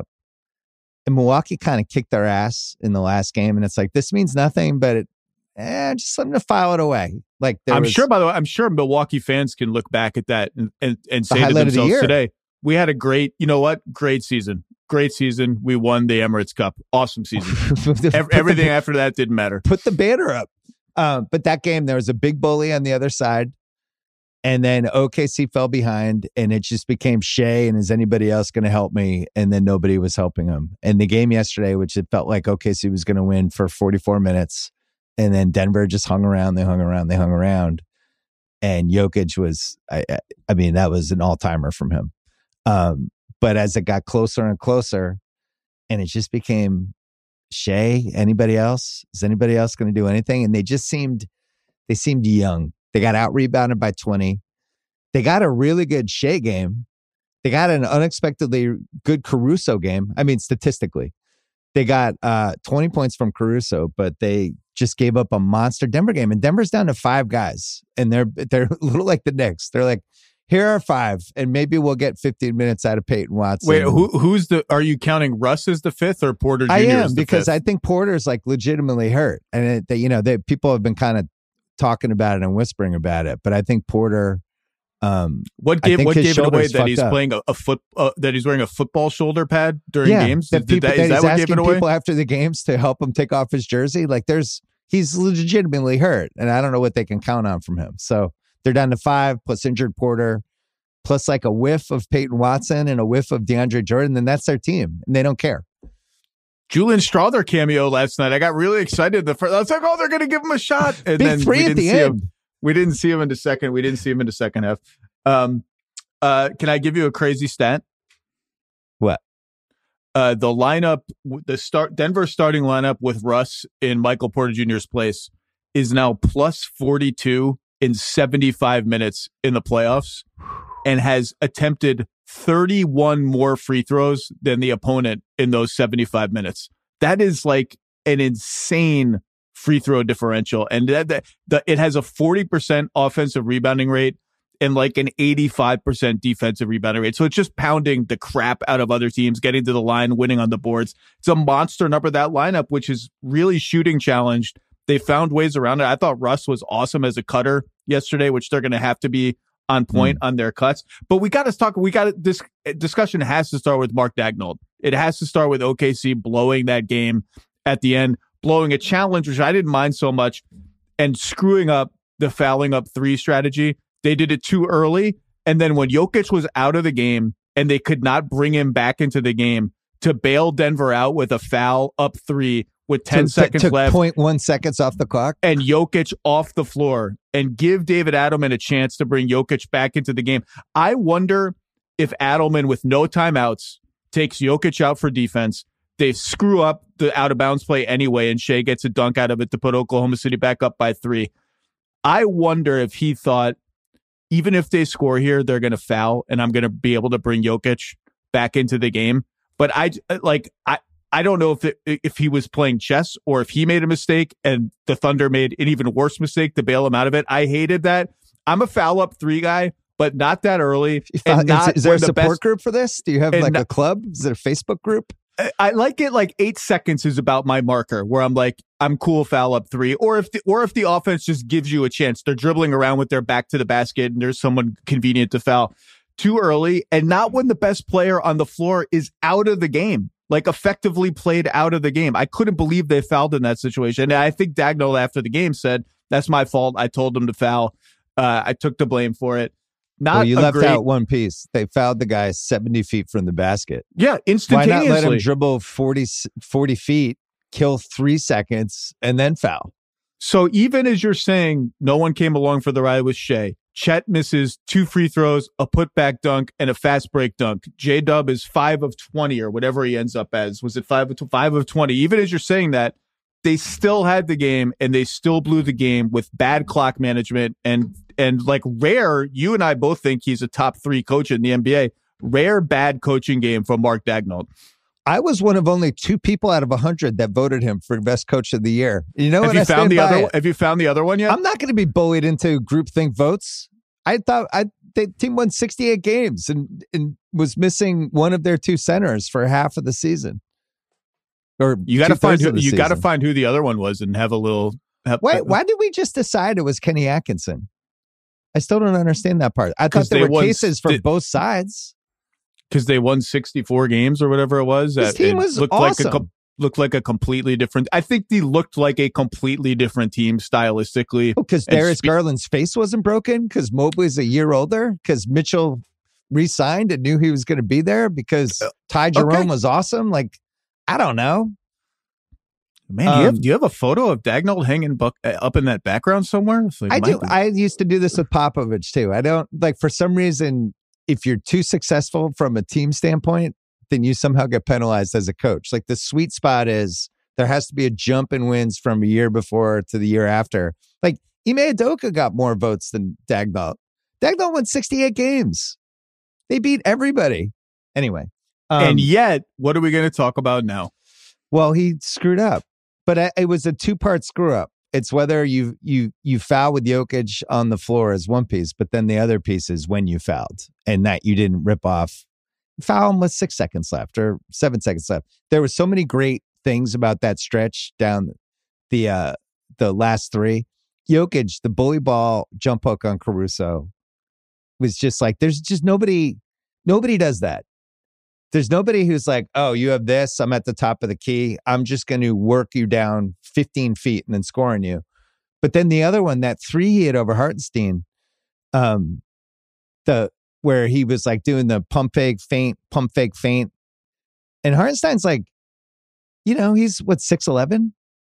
And Milwaukee kind of kicked their ass in the last game, and it's like this means nothing, but it, eh, just something to file it away. Like I'm was, sure. By the way, I'm sure Milwaukee fans can look back at that and and, and say to themselves the today, "We had a great, you know what? Great season, great season. We won the Emirates Cup. Awesome season. Every, everything the, after that didn't matter. Put the banner up." Uh, but that game, there was a big bully on the other side. And then O K C fell behind, and it just became Shea, and is anybody else going to help me? And then nobody was helping him. And the game yesterday, which it felt like O K C was going to win for forty-four minutes, and then Denver just hung around, they hung around, they hung around. And Jokic was, I, I mean, that was an all-timer from him. Um, but as it got closer and closer, and it just became Shea, anybody else? Is anybody else going to do anything? And they just seemed, they seemed young. They got out-rebounded by twenty. They got a really good Shea game. They got an unexpectedly good Caruso game. I mean, statistically. They got uh, twenty points from Caruso, but they just gave up a monster Denver game. And Denver's down to five guys. And they're they're a little like the Knicks. They're like, here are five, and maybe we'll get fifteen minutes out of Peyton Watson. Wait, who who's the, are you counting Russ as the fifth or Porter Junior I am, as the because fifth? I think Porter's like legitimately hurt. And, it, they, you know, they, people have been kind of talking about it and whispering about it, but I think Porter. Um, what gave what gave it away that he's up. playing a, a foot uh, that he's wearing a football shoulder pad during yeah, games? That people, Did that, that is that he's what gave it away? People after the games to help him take off his jersey. Like there's he's legitimately hurt, and I don't know what they can count on from him. So they're down to five plus injured Porter, plus like a whiff of Peyton Watson and a whiff of DeAndre Jordan. Then that's their team, and they don't care. Julian Strawther cameo last night. I got really excited. The first, I was like, "Oh, they're going to give him a shot!" And Big then three we at didn't the see end. him. We didn't see him in the second. We didn't see him in the second half. Um, uh, can I give you a crazy stat? What? Uh, the lineup, the start Denver starting lineup with Russ in Michael Porter Junior's place is now plus forty-two in seventy-five minutes in the playoffs, and has attempted thirty-one more free throws than the opponent in those seventy-five minutes. That is like an insane free throw differential. And that, that the, it has a forty percent offensive rebounding rate and like an eighty-five percent defensive rebounding rate. So it's just pounding the crap out of other teams, getting to the line, winning on the boards. It's a monster number, that lineup, which is really shooting challenged. They found ways around it. I thought Russ was awesome as a cutter yesterday, which they're going to have to be on point mm. on their cuts. But we got to talk, we got this discussion has to start with Mark Daigneault. It has to start with O K C blowing that game at the end, blowing a challenge, which I didn't mind so much, and screwing up the fouling up three strategy. They did it too early. And then when Jokic was out of the game and they could not bring him back into the game, to bail Denver out with a foul up three with ten took, seconds took left. zero point one seconds off the clock. And Jokic off the floor, and give David Adelman a chance to bring Jokic back into the game. I wonder if Adelman, with no timeouts, takes Jokic out for defense. They screw up the out-of-bounds play anyway, and Shea gets a dunk out of it to put Oklahoma City back up by three. I wonder if he thought, even if they score here, they're going to foul, and I'm going to be able to bring Jokic back into the game. But I like I I don't know if it, if he was playing chess or if he made a mistake and the Thunder made an even worse mistake to bail him out of it. I hated that. I'm a foul up three guy, but not that early. And not is, is there a the support best, group for this? Do you have like not, a club? Is it a Facebook group? I, I like it. Like eight seconds is about my marker where I'm like, I'm cool foul up three. Or if the, or if the offense just gives you a chance, they're dribbling around with their back to the basket and there's someone convenient to foul. Too early, and not when the best player on the floor is out of the game, like effectively played out of the game. I couldn't believe they fouled in that situation. And I think Daigneault after the game said, that's my fault. I told them to foul. Uh, I took the blame for it. Not well, you left great, out one piece. They fouled the guy seventy feet from the basket. Yeah, instantaneously. Why not let him dribble forty, forty feet, kill three seconds, and then foul? So even as you're saying, no one came along for the ride with Shea. Chet misses two free throws, a putback dunk, and a fast break dunk. J-Dub is five of twenty or whatever he ends up as. Was it five of, five of twenty? Even as you're saying that, they still had the game and they still blew the game with bad clock management and and like rare. You and I both think he's a top three coach in the N B A. Rare bad coaching game from Mark Daigneault. I was one of only two people out of a hundred that voted him for best coach of the year. You know have what? You I found the other? It. Have you found the other one yet? I'm not going to be bullied into groupthink votes. I thought I the team won sixty-eight games and, and was missing one of their two centers for half of the season. Or you got to find who, you got to find who the other one was and have a little. Have, why? Why did we just decide it was Kenny Atkinson? I still don't understand that part. I thought there were won, cases from did, both sides. Because they won sixty-four games or whatever it was. This that, team was looked awesome. Like a, looked like a completely different. I think they looked like a completely different team stylistically. Because oh, Darius spe- Garland's face wasn't broken. Because Mobley's a year older. Because Mitchell re-signed and knew he was going to be there. Because Ty Jerome okay. was awesome. Like, I don't know. Man, um, do, you have, do you have a photo of Daigneault hanging buck, uh, up in that background somewhere? Like, I do. Be. I used to do this with Popovich too. I don't like for some reason. If you're too successful from a team standpoint, then you somehow get penalized as a coach. Like the sweet spot is there has to be a jump in wins from a year before to the year after. Like Ime Udoka got more votes than Daigneault. Daigneault won sixty-eight games. They beat everybody. Anyway. Um, and yet, what are we going to talk about now? Well, he screwed up, but I, it was a two-part screw up. It's whether you you you foul with Jokic on the floor as one piece, but then the other piece is when you fouled and that you didn't rip off foul him with six seconds left or seven seconds left. There were so many great things about that stretch down the uh, the last three. Jokic, the bully ball jump hook on Caruso was just like there's just nobody nobody does that. There's nobody who's like, oh, you have this. I'm at the top of the key. I'm just going to work you down fifteen feet and then score on you. But then the other one, that three he hit over Hartenstein, um, the where he was like doing the pump fake feint, pump fake feint. And Hartenstein's like, you know, he's what, six eleven?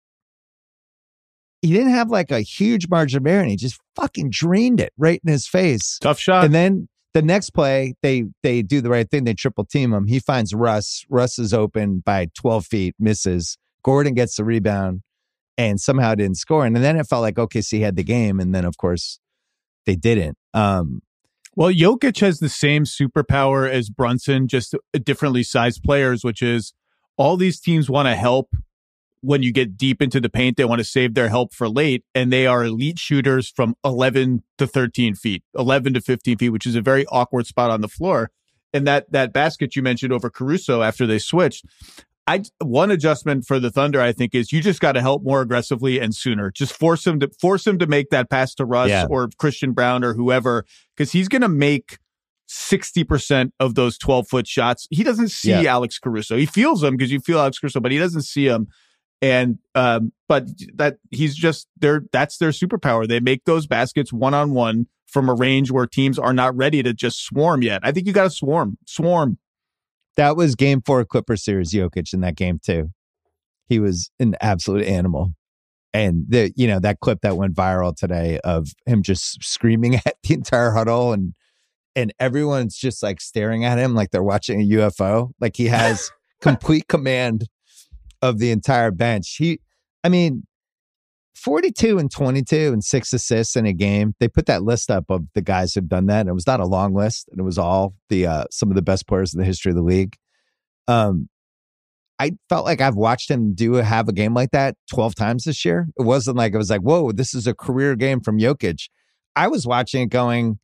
He didn't have like a huge margin of error and he just fucking drained it right in his face. Tough shot. And then the next play, they they do the right thing. They triple team him. He finds Russ. Russ is open by twelve feet, misses. Gordon gets the rebound and somehow didn't score. And then it felt like O K C had the game. And then, of course, they didn't. Um, well, Jokic has the same superpower as Brunson, just differently sized players, which is all these teams want to help when you get deep into the paint. They want to save their help for late, and they are elite shooters from eleven to thirteen feet, eleven to fifteen feet, which is a very awkward spot on the floor. And that that basket you mentioned over Caruso after they switched, I one adjustment for the Thunder, I think, is you just got to help more aggressively and sooner. Just force him to force him to make that pass to Russ yeah. or Christian Brown or whoever, because he's going to make sixty percent of those twelve foot shots. He doesn't see yeah. Alex Caruso. He feels them because you feel Alex Caruso, but he doesn't see him. And, um, but that he's just their, that's their superpower. They make those baskets one on one from a range where teams are not ready to just swarm yet. I think you got to swarm, swarm. That was game four Clipper series, Jokic in that game too. He was an absolute animal. And the, you know, that clip that went viral today of him just screaming at the entire huddle and, and everyone's just like staring at him like they're watching a U F O. Like he has complete command of the entire bench. He, I mean, forty-two and twenty-two and six assists in a game. They put that list up of the guys who've done that. And it was not a long list. And it was all the, uh, some of the best players in the history of the league. Um, I felt like I've watched him do have a game like that twelve times this year. It wasn't like, it was like, whoa, this is a career game from Jokic. I was watching it going,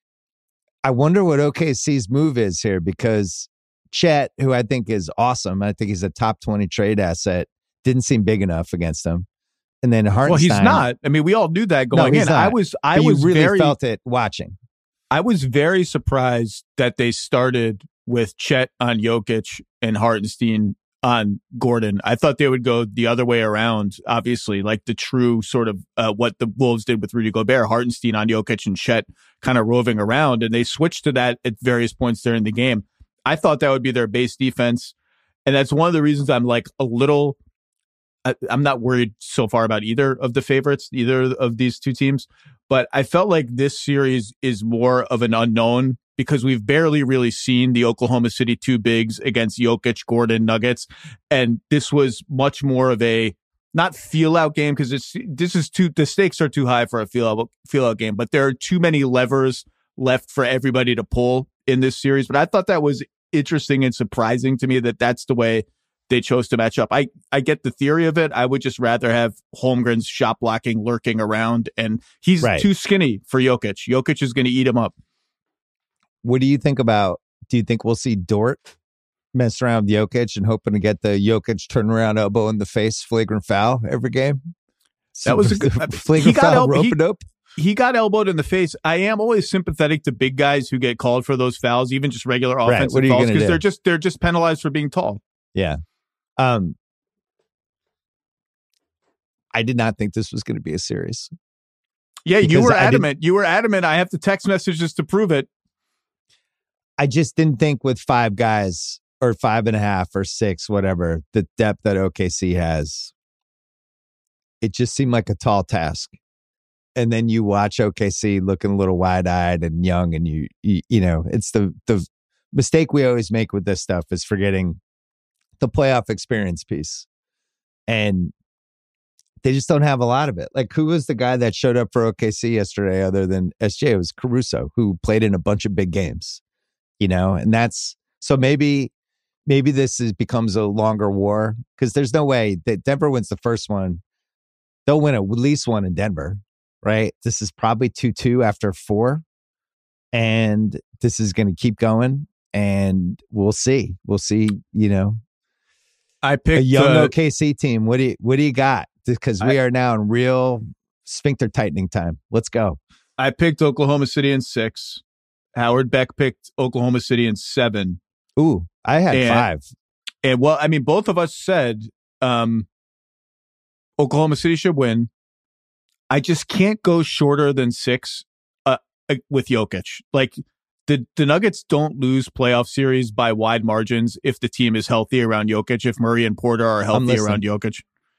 I wonder what O K C's move is here, because Chet, who I think is awesome, I think he's a top twenty trade asset, didn't seem big enough against him. And then Hartenstein. Well, he's not. I mean, we all knew that going no, in. Not. I was, I but was you really very, felt it watching. I was very surprised that they started with Chet on Jokic and Hartenstein on Gordon. I thought they would go the other way around, obviously, like the true sort of uh, what the Wolves did with Rudy Gobert, Hartenstein on Jokic and Chet kind of roving around. And they switched to that at various points during the game. I thought that would be their base defense. And that's one of the reasons I'm like a little, I, I'm not worried so far about either of the favorites, either of these two teams. But I felt like this series is more of an unknown because we've barely really seen the Oklahoma City two bigs against Jokic, Gordon, Nuggets. And this was much more of a, not feel out game because it's this is too the stakes are too high for a feel out feel out game, but there are too many levers left for everybody to pull in this series. But I thought that was interesting and surprising to me that that's the way they chose to match up. I, I get the theory of it. I would just rather have Holmgren's shot blocking lurking around, and he's right. too skinny for Jokic. Jokic is going to eat him up. What do you think about, do you think we'll see Dort mess around with Jokic and hoping to get the Jokic turnaround elbow in the face flagrant foul every game? That was a good flagrant foul, rope and dope. He got elbowed in the face. I am always sympathetic to big guys who get called for those fouls, even just regular offensive right. fouls, because they're just they're just penalized for being tall. Yeah. Um, I did not think this was going to be a series. Yeah, you were adamant. You were adamant. I have the text messages to prove it. I just didn't think with five guys or five and a half or six, whatever, the depth that O K C has, it just seemed like a tall task. And then you watch O K C looking a little wide-eyed and young, and you, you, you know, it's the the mistake we always make with this stuff is forgetting the playoff experience piece. And they just don't have a lot of it. Like, who was the guy that showed up for O K C yesterday other than S J? It was Caruso, who played in a bunch of big games, you know? And that's, so maybe, maybe this is, becomes a longer war, because there's no way that Denver wins the first one. They'll win at least one in Denver, right? This is probably two two after four. And this is going to keep going. And we'll see. We'll see, you know. I picked a young uh, O K C team. What do you what do you got? Because we I, are now in real sphincter tightening time. Let's go. I picked Oklahoma City in six. Howard Beck picked Oklahoma City in seven. Ooh, I had and, five. And well, I mean, both of us said um, Oklahoma City should win. I just can't go shorter than six uh, with Jokic. Like, The the Nuggets don't lose playoff series by wide margins if the team is healthy around Jokic, if Murray and Porter are healthy around Jokic.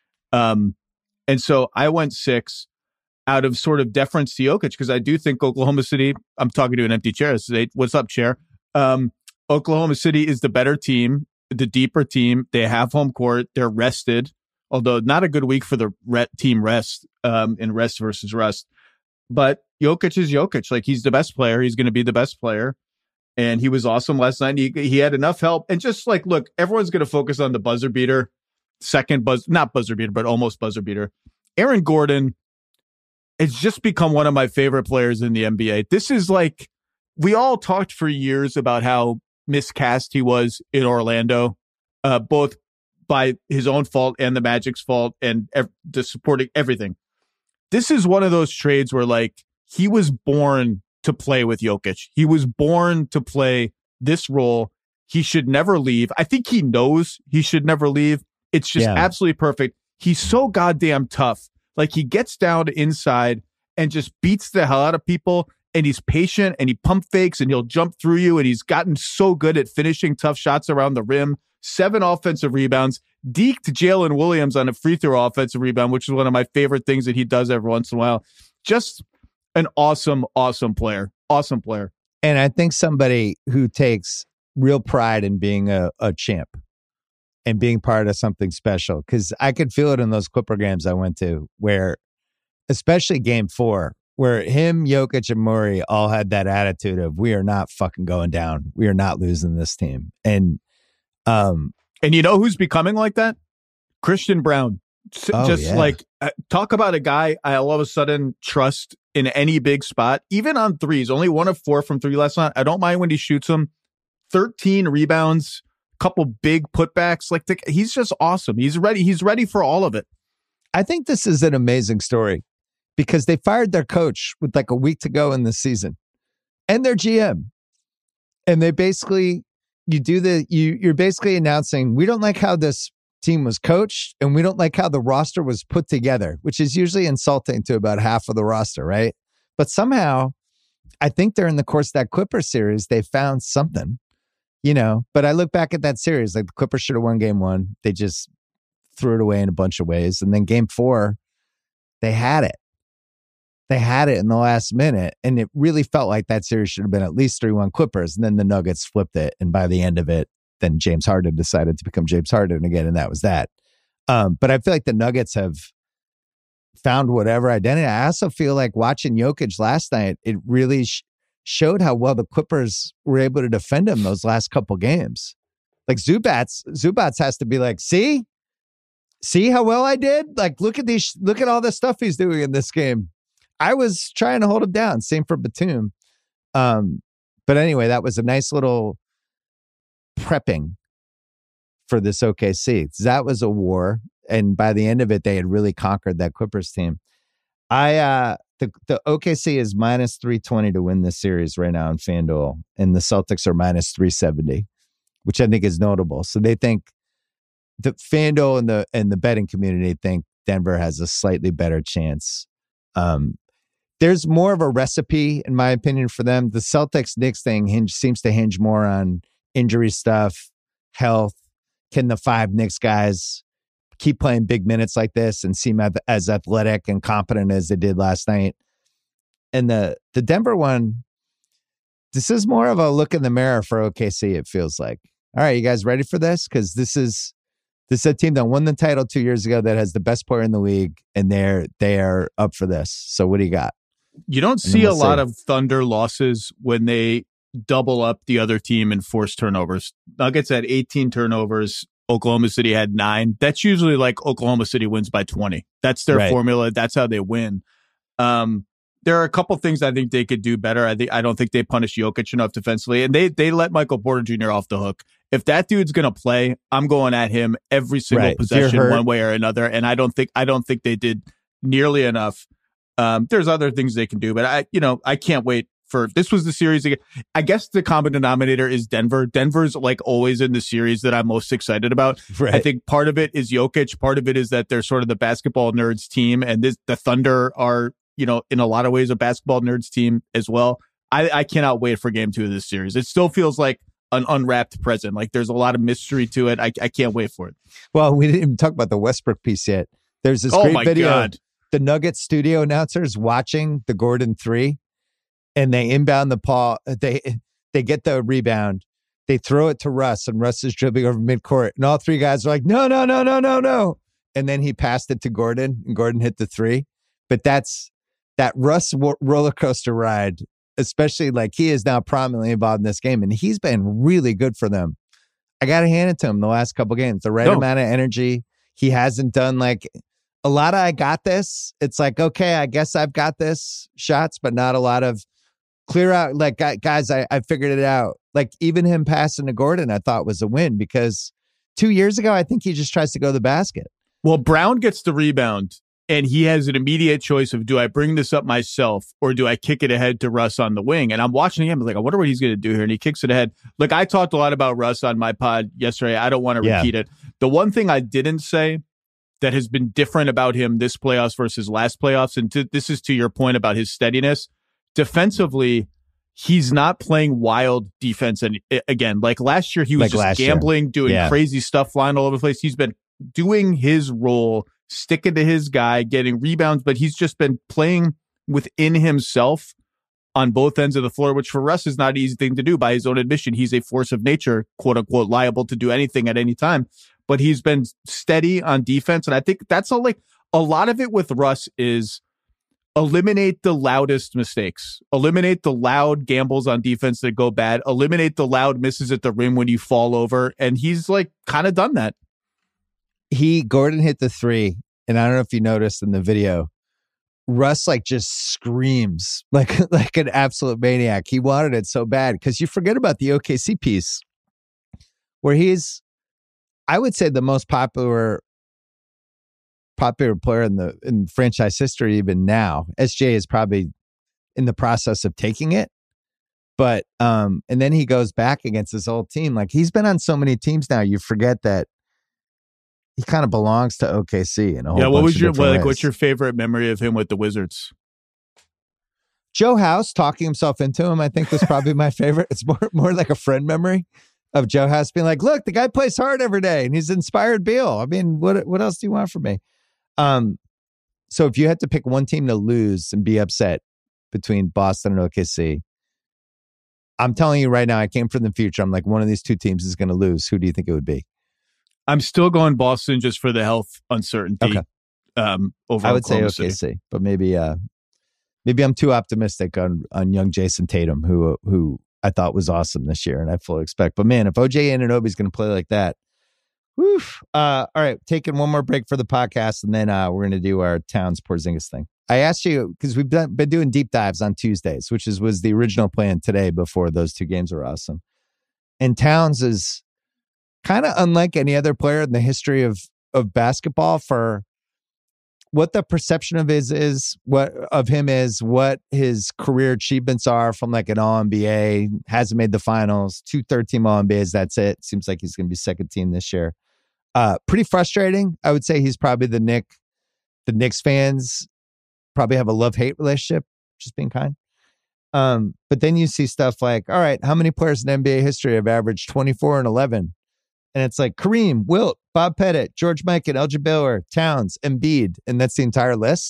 Um, and so I went six out of sort of deference to Jokic, because I do think Oklahoma City, I'm talking to an empty chair. This is eight. What's up, chair? Um, Oklahoma City is the better team, the deeper team. They have home court. They're rested, although not a good week for the re- team rest um, in rest versus rest. But Jokic is Jokic. Like, he's the best player. He's going to be the best player. And he was awesome last night. He, he had enough help. And just like, look, everyone's going to focus on the buzzer beater, second buzz, not buzzer beater, but almost buzzer beater. Aaron Gordon has just become one of my favorite players in the N B A. This is like, we all talked for years about how miscast he was in Orlando, uh, both by his own fault and the Magic's fault, and ev- the supporting everything. This is one of those trades where, like, he was born to play with Jokic. He was born to play this role. He should never leave. I think he knows he should never leave. It's just yeah. absolutely perfect. He's so goddamn tough. Like, he gets down to inside and just beats the hell out of people. And he's patient, and he pump fakes, and he'll jump through you. And he's gotten so good at finishing tough shots around the rim. Seven offensive rebounds. Deked Jalen Williams on a free throw offensive rebound, which is one of my favorite things that he does every once in a while. Just an awesome, awesome player. Awesome player. And I think somebody who takes real pride in being a, a champ and being part of something special. Because I could feel it in those Clipper games I went to, where, especially game four, where him, Jokic, and Murray all had that attitude of, we are not fucking going down. We are not losing this team. And um, and you know who's becoming like that? Christian Braun. Oh, Just yeah. like, uh, talk about a guy I all of a sudden trust in any big spot, even on threes. Only one of four from three last night. I don't mind when he shoots them. thirteen rebounds, couple big putbacks. Like, the, he's just awesome. He's ready. He's ready for all of it. I think this is an amazing story, because they fired their coach with like a week to go in the season, and their G M. And they basically, you do the, you, you're basically announcing, we don't like how this team was coached, and we don't like how the roster was put together, which is usually insulting to about half of the roster, right? But somehow, I think during the course of that Clippers series, they found something, you know. But I look back at that series, like, the Clippers should have won game one. They just threw it away in a bunch of ways. And then game four, they had it. They had it in the last minute, and it really felt like that series should have been at least three one Clippers, and then the Nuggets flipped it, and by the end of it, then James Harden decided to become James Harden again, and that was that. Um, but I feel like the Nuggets have found whatever identity. I also feel like watching Jokic last night, it really sh- showed how well the Clippers were able to defend him those last couple games. Like Zubats, Zubats has to be like, see, see how well I did? Like, look at these, look at all the stuff he's doing in this game. I was trying to hold him down. Same for Batum. Um, but anyway, that was a nice little prepping for this O K C. That was a war. And by the end of it, they had really conquered that Clippers team. I, uh, the, the O K C is minus three twenty to win this series right now in FanDuel. And the Celtics are minus three seventy, which I think is notable. So they think the FanDuel and the, and the betting community think Denver has a slightly better chance. Um, There's more of a recipe, in my opinion, for them. The Celtics-Knicks thing hinge, seems to hinge more on injury stuff, health. Can the five Knicks guys keep playing big minutes like this and seem as athletic and competent as they did last night? And the the Denver one, this is more of a look in the mirror for O K C, it feels like. All right, you guys ready for this? Because this is this is a team that won the title two years ago that has the best player in the league, and they're they are up for this. So what do you got? You don't see we'll a lot see. of Thunder losses when they double up the other team and force turnovers. Nuggets had eighteen turnovers. Oklahoma City had nine. That's usually like Oklahoma City wins by twenty. That's their right. formula. That's how they win. Um, there are a couple things I think they could do better. I think I don't think they punish Jokic enough defensively, and they they let Michael Porter Junior off the hook. If that dude's gonna play, I'm going at him every single right. possession, one way or another. And I don't think I don't think they did nearly enough. Um, there's other things they can do, but I, you know, I can't wait for this. Was the series again? I guess the common denominator is Denver. Denver's like always in the series that I'm most excited about. Right. I think part of it is Jokic. Part of it is that they're sort of the basketball nerds team, and this, the Thunder are, you know, in a lot of ways a basketball nerds team as well. I, I cannot wait for game two of this series. It still feels like an unwrapped present. Like there's a lot of mystery to it. I, I can't wait for it. Well, we didn't even talk about the Westbrook piece yet. There's this oh great my video. God. The Nuggets studio announcers watching the Gordon three, and they inbound the ball. They they get the rebound. They throw it to Russ, and Russ is dribbling over midcourt. And all three guys are like, no, no, no, no, no, no. And then he passed it to Gordon, and Gordon hit the three. But that's that Russ w- roller coaster ride, especially like he is now prominently involved in this game, and he's been really good for them. I got to hand it to him the last couple games. The right no. amount of energy. He hasn't done like a lot of I got this. It's like, okay, I guess I've got this shots, but not a lot of clear out. Like, guys, I, I figured it out. Like, even him passing to Gordon, I thought was a win because two years ago, I think he just tries to go to the basket. Well, Brown gets the rebound, and he has an immediate choice of, do I bring this up myself or do I kick it ahead to Russ on the wing? And I'm watching him like, I wonder what he's going to do here. And he kicks it ahead. Look, I talked a lot about Russ on my pod yesterday. I don't want to yeah. repeat it. The one thing I didn't say that has been different about him this playoffs versus last playoffs, and to, this is to your point about his steadiness, defensively, he's not playing wild defense. And again, like last year, he was like just gambling, year. doing yeah. crazy stuff, flying all over the place. He's been doing his role, sticking to his guy, getting rebounds, but he's just been playing within himself on both ends of the floor, which for Russ is not an easy thing to do by his own admission. He's a force of nature, quote unquote, liable to do anything at any time. But he's been steady on defense. And I think that's a, like a lot of it with Russ is eliminate the loudest mistakes, eliminate the loud gambles on defense that go bad, eliminate the loud misses at the rim when you fall over. And he's like kind of done that. He, Gordon hit the three. And I don't know if you noticed in the video, Russ like just screams like, like an absolute maniac. He wanted it so bad because you forget about the O K C piece where he's, I would say, the most popular popular player in the in franchise history even now. S J is probably in the process of taking it. But um and then he goes back against his old team. Like he's been on so many teams now, you forget that he kind of belongs to O K C in a whole Yeah, what bunch was your of well, like ways. What's your favorite memory of him with the Wizards? Joe House talking himself into him, I think was probably my favorite. It's more more like a friend memory of Joe House being like, look, the guy plays hard every day and he's inspired Beal. I mean, what what else do you want from me? Um, so if you had to pick one team to lose and be upset between Boston and O K C, I'm telling you right now, I came from the future. I'm like, one of these two teams is going to lose. Who do you think it would be? I'm still going Boston just for the health uncertainty. Okay. Um, over I would say Oklahoma O K C, City. but maybe uh, maybe I'm too optimistic on on young Jason Tatum, who who I thought was awesome this year, and I fully expect. But man, if O J Anunoby is going to play like that, whew. Uh, all right, taking one more break for the podcast, and then uh, we're going to do our Towns Porzingis thing. I asked you because we've done, been doing deep dives on Tuesdays, which is was the original plan today before those two games were awesome. And Towns is kind of unlike any other player in the history of of basketball for what the perception of his is, what of him is, what his career achievements are from like an All N B A, hasn't made the finals, two third-team All N B As, that's it. Seems like he's going to be second team this year. Uh, pretty frustrating. I would say he's probably the Nick, the Knicks fans probably have a love-hate relationship, just being kind. Um, but then you see stuff like, all right, how many players in N B A history have averaged twenty-four and eleven? And it's like Kareem, Wilt, Bob Pettit, George Mikan, Elgin Baylor, Towns, Embiid, and that's the entire list.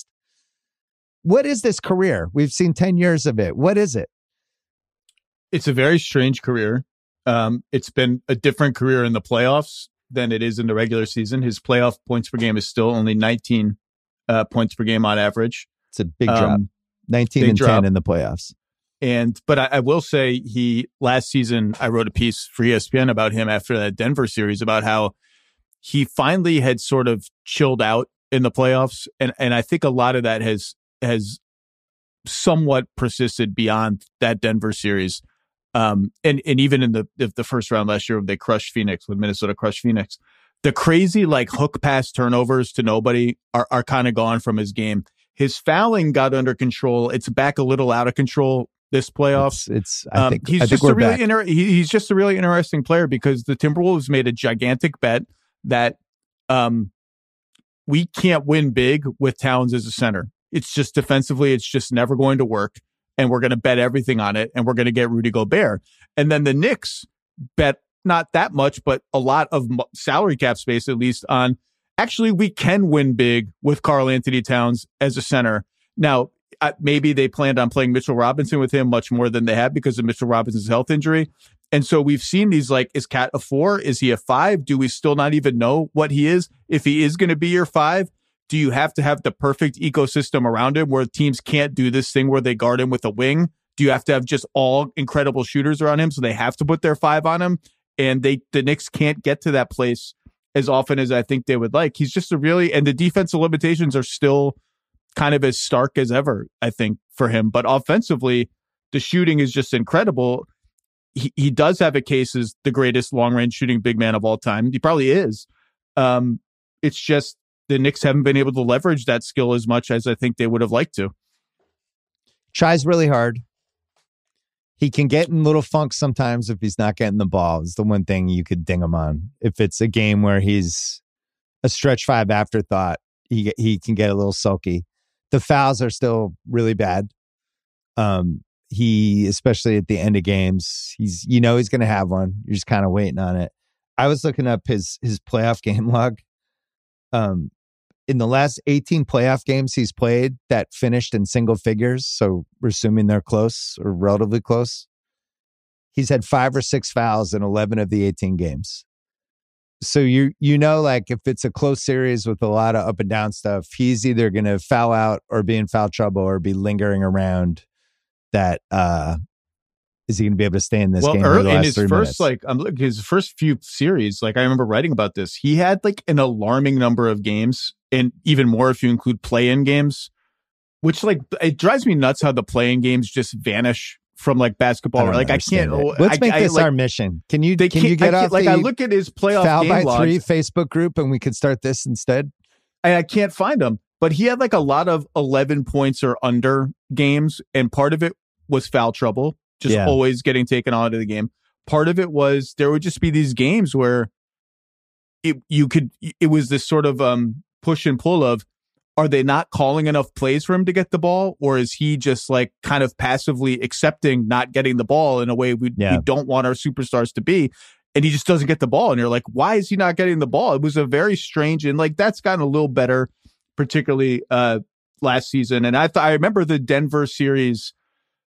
What is this career? We've seen ten years of it. What is it? It's a very strange career. Um, it's been a different career in the playoffs than it is in the regular season. His playoff points per game is still only nineteen uh, points per game on average. It's a big drop. Um, nineteen big and drop. ten in the playoffs. And, but I, I will say he, last season, I wrote a piece for E S P N about him after that Denver series about how he finally had sort of chilled out in the playoffs. And, and I think a lot of that has, has somewhat persisted beyond that Denver series. Um, and, and even in the, the first round last year, when they crushed Phoenix, when Minnesota crushed Phoenix, the crazy like hook pass turnovers to nobody are, are kind of gone from his game. His fouling got under control. It's back a little out of control this playoffs. It's, it's I think, um, he's I think just we're a really back. inter- he, he's just a really interesting player because the Timberwolves made a gigantic bet that um, we can't win big with Towns as a center. It's just defensively, it's just never going to work. And we're going to bet everything on it. And we're going to get Rudy Gobert. And then the Knicks bet not that much, but a lot of salary cap space, at least on actually we can win big with Karl Anthony Towns as a center. Now, Uh, maybe they planned on playing Mitchell Robinson with him much more than they have because of Mitchell Robinson's health injury. And so we've seen these like, is Cat a four? Is he a five? Do we still not even know what he is? If he is going to be your five, do you have to have the perfect ecosystem around him where teams can't do this thing where they guard him with a wing? Do you have to have just all incredible shooters around him so they have to put their five on him? And they the Knicks can't get to that place as often as I think they would like. He's just a really, and the defensive limitations are still kind of as stark as ever, I think, for him. But offensively, the shooting is just incredible. He he does have a case as the greatest long-range shooting big man of all time. He probably is. Um, it's just the Knicks haven't been able to leverage that skill as much as I think they would have liked to. Tries really hard. He can get in little funks sometimes if he's not getting the ball. It's the one thing you could ding him on. If it's a game where he's a stretch five afterthought, he he can get a little sulky. The fouls are still really bad. Um, he, especially at the end of games, he's, you know, he's going to have one. You're just kind of waiting on it. I was looking up his, his playoff game log. Um, in the last eighteen playoff games he's played that finished in single figures. So we're assuming they're close or relatively close. He's had five or six fouls in eleven of the eighteen games. So you you know, like if it's a close series with a lot of up and down stuff, he's either going to foul out or be in foul trouble or be lingering around. That uh, is he going to be able to stay in this well, game? Early, for the last in his three first, minutes? like I'm looking his first few series, like I remember writing about this. He had like an alarming number of games, and even more if you include play-in games, which like it drives me nuts how the play-in games just vanish from like basketball. I don't like I can't. it. Let's I, make I, this like, our mission. Can you? They Can you get I off like the I look at his playoff Foul game by logs, Three Facebook group and we could start this instead? and I can't find them. But he had like a lot of eleven points or under games, and part of it was foul trouble, just Yeah. always getting taken out of the game. Part of it was there would just be these games where it you could it was this sort of um push and pull of, are they not calling enough plays for him to get the ball? Or is he just like kind of passively accepting not getting the ball in a way we, Yeah. we don't want our superstars to be? And he just doesn't get the ball. And you're like, why is he not getting the ball? It was a very strange, and like that's gotten a little better, particularly uh, last season. And I thought I remember the Denver series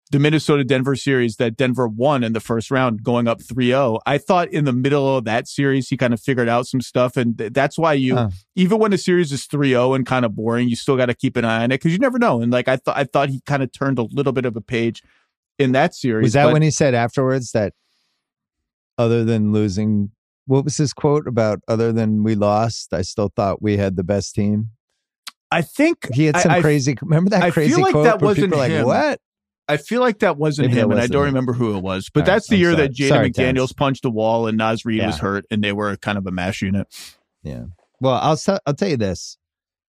the Minnesota-Denver series that Denver won in the first round, going up three oh. I thought in the middle of that series, he kind of figured out some stuff. And th- that's why you, uh. even when the series is three oh and kind of boring, you still got to keep an eye on it because you never know. And like I thought, I thought he kind of turned a little bit of a page in that series. Was that but, when he said afterwards that other than losing, what was his quote about other than we lost, I still thought we had the best team? I think he had some I, crazy, remember that I crazy feel like quote that where wasn't people were him. like, what? I feel like that wasn't Maybe him, that and wasn't I don't him. remember who it was. But All that's right, the I'm year sorry. that Jaden Sorry, McDaniels Terrence. punched a wall and Naz Reid Yeah. was hurt, and they were kind of a mash unit. Yeah. Well, I'll t- I'll tell you this.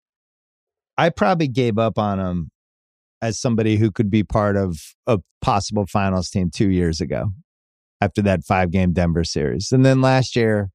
I probably gave up on him as somebody who could be part of a possible finals team two years ago after that five-game Denver series. And then last year,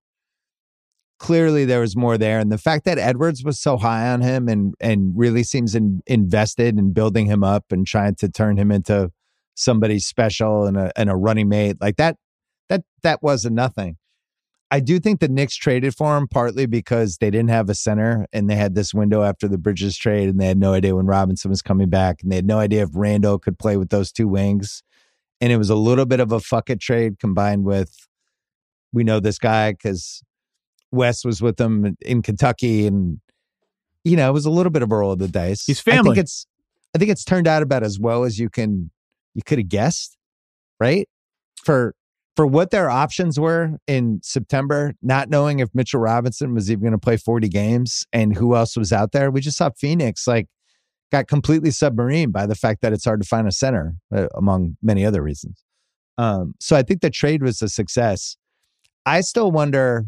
clearly there was more there. And the fact that Edwards was so high on him and and really seems in, invested in building him up and trying to turn him into somebody special and a and a running mate, like that, that that wasn't nothing. I do think the Knicks traded for him partly because they didn't have a center and they had this window after the Bridges trade and they had no idea when Robinson was coming back and they had no idea if Randall could play with those two wings. And it was a little bit of a fuck it trade combined with, we know this guy because Wes was with them in Kentucky and, you know, it was a little bit of a roll of the dice. He's family. I think it's, I think it's turned out about as well as you can, you could have guessed, right? For, For what their options were in September, not knowing if Mitchell Robinson was even going to play forty games and who else was out there, we just saw Phoenix like got completely submarined by the fact that it's hard to find a center, uh, among many other reasons. Um, so I think the trade was a success. I still wonder,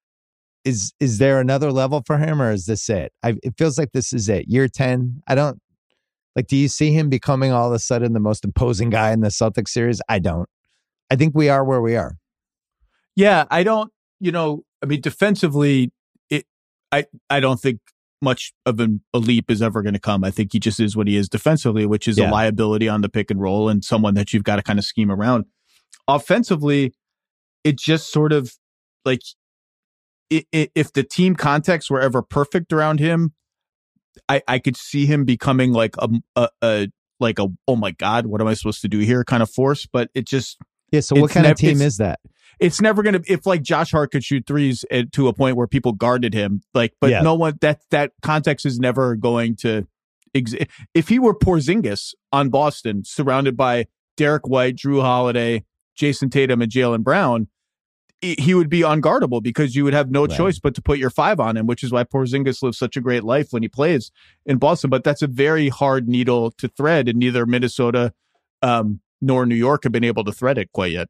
is is there another level for him or is this it? I, it feels like this is it. Year ten, I don't, like, do you see him becoming all of a sudden the most imposing guy in the Celtics series? I don't. I think we are where we are. Yeah, I don't, you know, I mean, defensively, it, I, I don't think much of an, a leap is ever going to come. I think he just is what he is defensively, which is Yeah. a liability on the pick and roll and someone that you've got to kind of scheme around. Offensively, it just sort of like, it, it, if the team context were ever perfect around him, I, I could see him becoming like a, a, a, like a, oh my God, what am I supposed to do here kind of force, but it just, Yeah. So what It's kind nev- of team it's- is that? it's never going to, if like Josh Hart could shoot threes at, to a point where people guarded him, like, but Yeah. no one, that, that context is never going to exist. If he were Porzingis on Boston, surrounded by Derek White, Drew Holiday, Jason Tatum, and Jaylen Brown, he he would be unguardable because you would have no Right. choice but to put your five on him, which is why Porzingis lives such a great life when he plays in Boston. But that's a very hard needle to thread, and neither Minnesota um, nor New York have been able to thread it quite yet.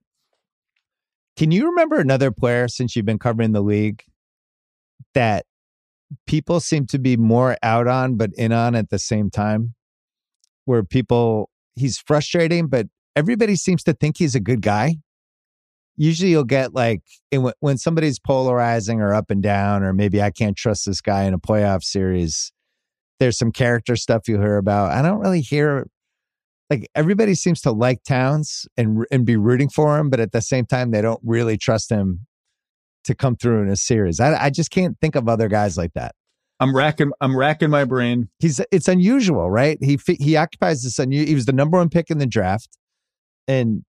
Can you remember another player since you've been covering the league that people seem to be more out on but in on at the same time? Where people, he's frustrating, but everybody seems to think he's a good guy. Usually you'll get like, in, when somebody's polarizing or up and down, or maybe I can't trust this guy in a playoff series, there's some character stuff you hear about. I don't really hear, like, everybody seems to like Towns and and be rooting for him, but at the same time, they don't really trust him to come through in a series. I, I just can't think of other guys like that. I'm racking, I'm racking my brain. He's it's unusual, right? He fi- he occupies this unusual. He was the number one pick in the draft, and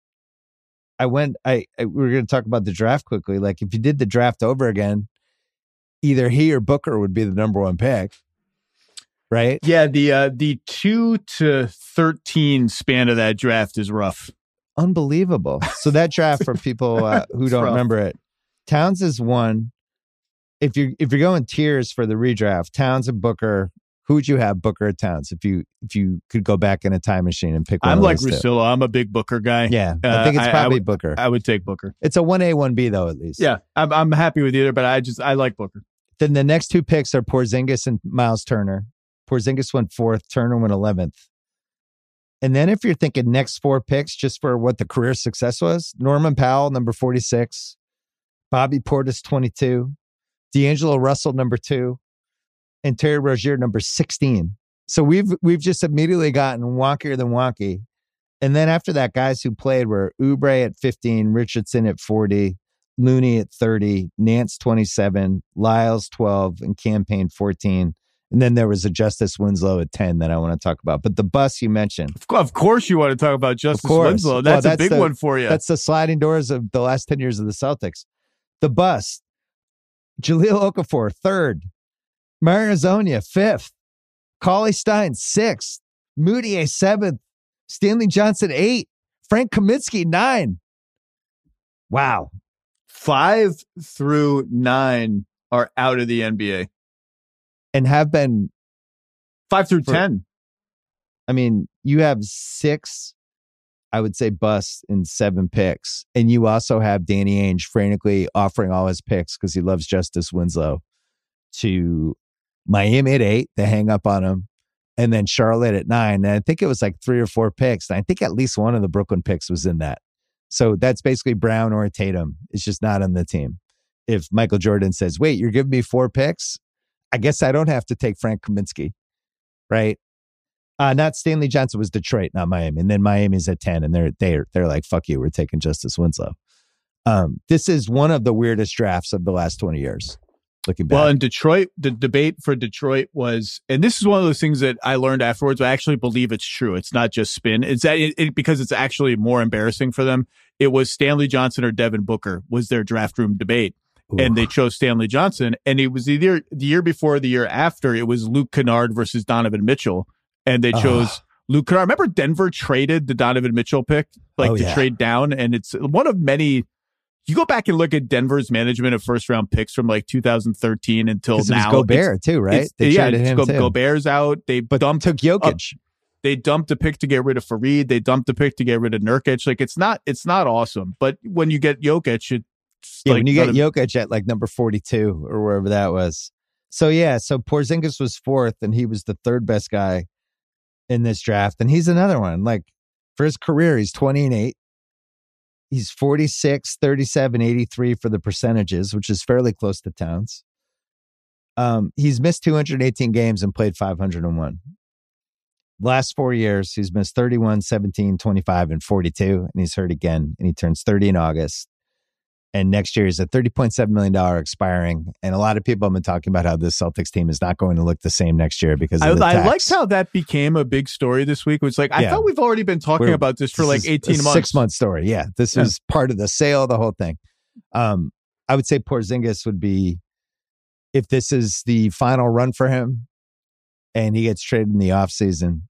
I went. I, I we were going to talk about the draft quickly. Like, if you did the draft over again, either he or Booker would be the number one pick, right? Yeah, the uh, the two to thirteen span of that draft is rough. Unbelievable. So that draft, for people uh, who It's don't rough. remember it, Towns is one. If you if you're going tiers for the redraft, Towns and Booker, who would you have, Booker or Towns? If you if you could go back in a time machine and pick one, I'm of like those two? Russillo. I'm a big Booker guy. Yeah, I Uh, think it's I- I probably would- Booker. I would take Booker. It's a one A, one B though, at least. Yeah, I'm I'm happy with either, but I just I like Booker. Then the next two picks are Porzingis and Miles Turner. Porzingis went fourth, Turner went eleventh. And then if you're thinking next four picks just for what the career success was, Norman Powell, number forty-six, Bobby Portis, twenty-two, D'Angelo Russell, number two, and Terry Rozier, number sixteen. So we've we've just immediately gotten wonkier than wonky. And then after that, guys who played were Oubre at fifteen, Richardson at forty, Looney at thirty, Nance twenty-seven, Lyles twelve, and Campaign fourteen. And then there was a Justice Winslow at ten that I want to talk about. But the bus you mentioned. Of course you want to talk about Justice Winslow. That's, well, that's a big the, one for you. That's the sliding doors of the last ten years of the Celtics. The bus. Jahlil Okafor, third. Mario Hezonja, fifth. Cauley Stein, sixth. Mudiay, seventh. Stanley Johnson, eight. Frank Kaminsky, nine. Wow. Five through nine are out of the N B A. And have been. Five through for, ten. I mean, you have six, I would say, busts in seven picks. And you also have Danny Ainge frantically offering all his picks because he loves Justice Winslow to Miami at eight. They hang up on him. And then Charlotte at nine. And I think it was like three or four picks. And I think at least one of the Brooklyn picks was in that. So that's basically Brown or Tatum. It's just not on the team. If Michael Jordan says, wait, you're giving me four picks? I guess I don't have to take Frank Kaminsky, right? Uh, not Stanley Johnson, was Detroit, not Miami. And then Miami's at ten, and they're they're they're like, fuck you, we're taking Justice Winslow. Um, this is one of the weirdest drafts of the last twenty years. Looking back. Well, in Detroit, the debate for Detroit was, and this is one of those things that I learned afterwards, but I actually believe it's true. It's not just spin. It's that it, it, because it's actually more embarrassing for them. It was Stanley Johnson or Devin Booker was their draft room debate. Ooh. And they chose Stanley Johnson. And it was either the year before or the year after, it was Luke Kennard versus Donovan Mitchell. And they chose uh. Luke Kennard. Remember Denver traded the Donovan Mitchell pick, like oh, to yeah. trade down. And it's one of many. You go back and look at Denver's management of first round picks from like two thousand thirteen until now. It was Gobert too, right? They yeah, him Go, too. Gobert's out. They but dumped took Jokic. Up, they dumped a pick to get rid of Fareed. They dumped a pick to get rid of Nurkic. Like it's not, it's not awesome. But when you get Jokic, it's yeah, like when you get Jokic at like number forty-two or wherever that was. So yeah, so Porzingis was fourth, and he was the third best guy in this draft, and he's another one. Like for his career, he's twenty and eight. He's forty-six, thirty-seven, eighty-three for the percentages, which is fairly close to Towns. Um, he's missed two hundred eighteen games and played five hundred one. Last four years, he's missed thirty-one, seventeen, twenty-five, and forty-two, and he's hurt again, and he turns thirty in August. And next year is a thirty point seven million dollars expiring. And a lot of people have been talking about how this Celtics team is not going to look the same next year because of I, the tax. I liked how that became a big story this week. It was like, I yeah. thought we've already been talking We're, about this for this like eighteen months. Six month story. Yeah. This yeah. is part of the sale, the whole thing. Um, I would say Porzingis would be, if this is the final run for him and he gets traded in the offseason,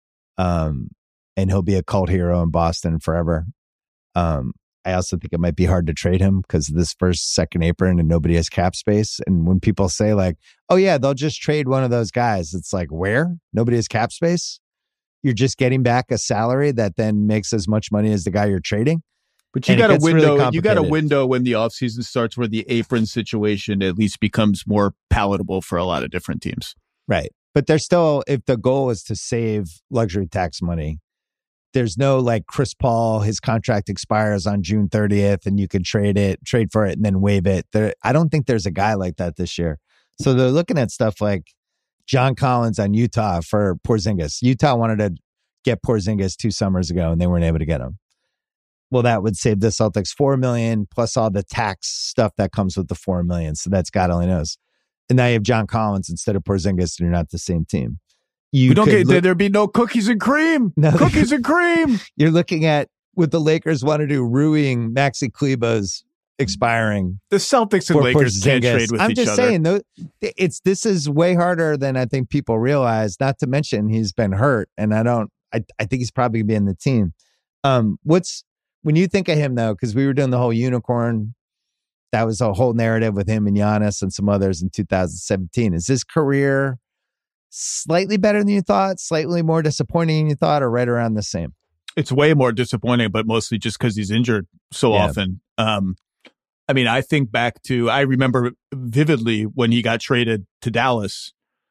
um, and he'll be a cult hero in Boston forever. Um, I also think it might be hard to trade him because of this first, second apron and nobody has cap space. And when people say like, oh yeah, they'll just trade one of those guys. It's like, where? Nobody has cap space? You're just getting back a salary that then makes as much money as the guy you're trading. But you and got a window, really you got a window when the offseason starts where the apron situation at least becomes more palatable for a lot of different teams. Right. But there's still, if the goal is to save luxury tax money, there's no like Chris Paul, his contract expires on June thirtieth and you can trade it, trade for it and then waive it. There, I don't think there's a guy like that this year. So they're looking at stuff like John Collins on Utah for Porzingis. Utah wanted to get Porzingis two summers ago and they weren't able to get him. Well, that would save the Celtics four million dollars plus all the tax stuff that comes with the four million dollars. So that's God only knows. And now you have John Collins instead of Porzingis and you're not the same team. You we don't get look, there'd be no cookies and cream. No, cookies and cream. You're looking at what the Lakers want to do, ruining Maxi Kleber's expiring. The Celtics and Lakers Porzingis. Can't trade with I'm each just other. saying, though, it's this is way harder than I think people realize. Not to mention he's been hurt, and I don't. I I think he's probably gonna be in the team. Um, what's when you think of him though? Because we were doing the whole unicorn. That was a whole narrative with him and Giannis and some others in two thousand seventeen. Is his career slightly better than you thought, slightly more disappointing than you thought, or right around the same? It's way more disappointing, but mostly just because he's injured so yeah. often. Um, I mean, I think back to, I remember vividly when he got traded to Dallas,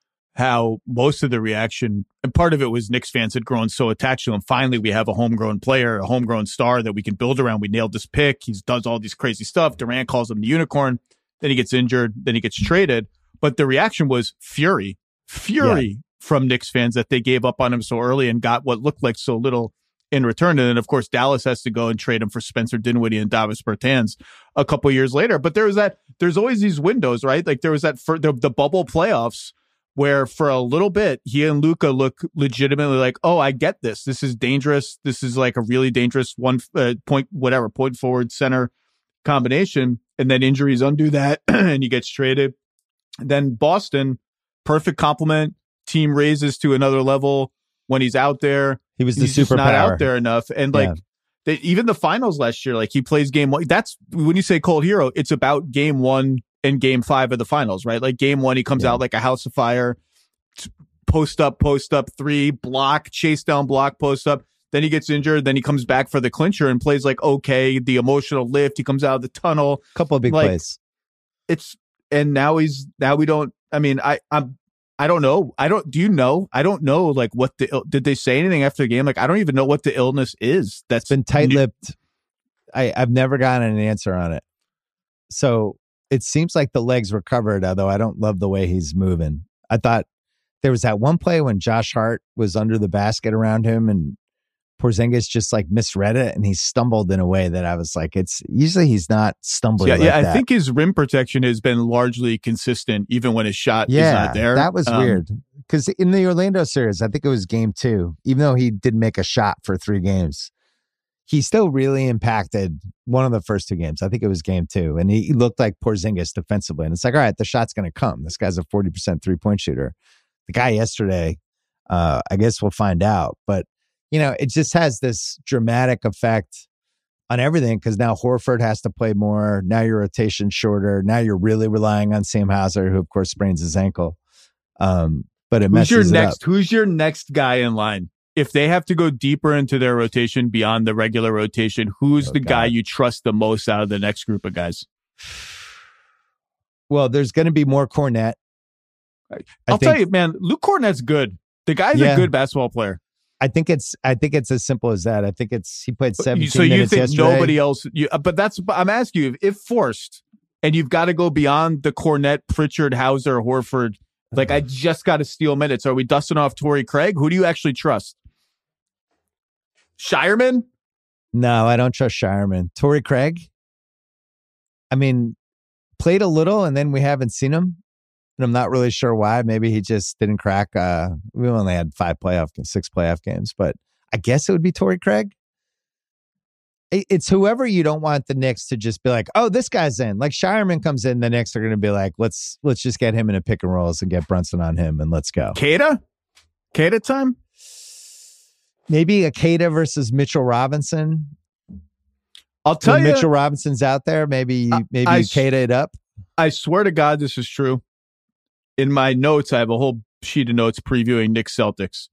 how most of the reaction, and part of it was Knicks fans had grown so attached to him. Finally, we have a homegrown player, a homegrown star that we can build around. We nailed this pick. He does all these crazy stuff. Durant calls him the unicorn. Then he gets injured. Then he gets traded. But the reaction was fury. Fury yeah. from Knicks fans that they gave up on him so early and got what looked like so little in return. And then, of course, Dallas has to go and trade him for Spencer Dinwiddie and Davis Bertans a couple years later. But there was that, there's always these windows, right? Like there was that, for the, the bubble playoffs where for a little bit, he and Luka look legitimately like, oh, I get this. This is dangerous. This is like a really dangerous one uh, point, whatever, point forward center combination. And then injuries undo that and he gets traded. Then Boston, perfect complement. Team raises to another level when he's out there. He was the he's just superpower. not out there enough. And like, Yeah. they, even the finals last year, like he plays game one. That's when you say cold hero, it's about game one and game five of the finals, right? Like game one, he comes Yeah. out like a house of fire, post up, post up, three, block, chase down, block, post up. Then he gets injured. Then he comes back for the clincher and plays like, okay, the emotional lift. He comes out of the tunnel. Couple of big Like, plays. It's, and now he's, now we don't, I mean, I, I'm, I don't know. I don't, do you know? I don't know, like, what the, did they say anything after the game? Like, I don't even know what the illness is. That's It's been tight-lipped. I, I've never gotten an answer on it. So it seems like the legs recovered, although I don't love the way he's moving. I thought there was that one play when Josh Hart was under the basket around him and Porzingis just like misread it and he stumbled in a way that I was like, it's usually he's not stumbling. Yeah, like yeah. I that. think his rim protection has been largely consistent, even when his shot yeah, is not there. That was Um, weird. Because in the Orlando series, I think it was game two, even though he didn't make a shot for three games, he still really impacted one of the first two games. I think it was game two. And he, he looked like Porzingis defensively. And it's like, all right, the shot's going to come. This guy's a forty percent three-point shooter. The guy yesterday, uh, I guess we'll find out. But, you know, it just has this dramatic effect on everything because now Horford has to play more. Now your rotation's shorter. Now you're really relying on Sam Hauser, who, of course, sprains his ankle. Um, but it Who's your messes it next? up. Who's your next guy in line? If they have to go deeper into their rotation beyond the regular rotation, who's Oh, the God. guy you trust the most out of the next group of guys? Well, there's going to be more Cornette. I I'll think, tell you, man, Luke Cornett's good. The guy's Yeah. a good basketball player. I think it's. I think it's as simple as that. I think it's. He played seventeen So you minutes think yesterday. nobody else? You, but that's. I'm asking you, if forced, and you've got to go beyond the Cornette, Pritchard, Hauser, Horford. Like, I just got to steal minutes. Are we dusting off Torrey Craig? Who do you actually trust? Shireman? No, I don't trust Shireman. Torrey Craig. I mean, played a little, and then we haven't seen him, and I'm not really sure why. Maybe he just didn't crack. Uh, we only had five playoff, six playoff games, but I guess it would be Torrey Craig. It- It's whoever you don't want the Knicks to just be like, oh, this guy's in. Like Shireman comes in, the Knicks are going to be like, let's let's just get him in a pick and rolls and get Brunson on him, and let's go. Kada? Kada time? Maybe Akeda versus Mitchell Robinson. I'll tell When you, Mitchell Robinson's out there, maybe I- maybe I you s- Akeda it up. I swear to God, this is true. In my notes, I have a whole sheet of notes previewing Knicks Celtics.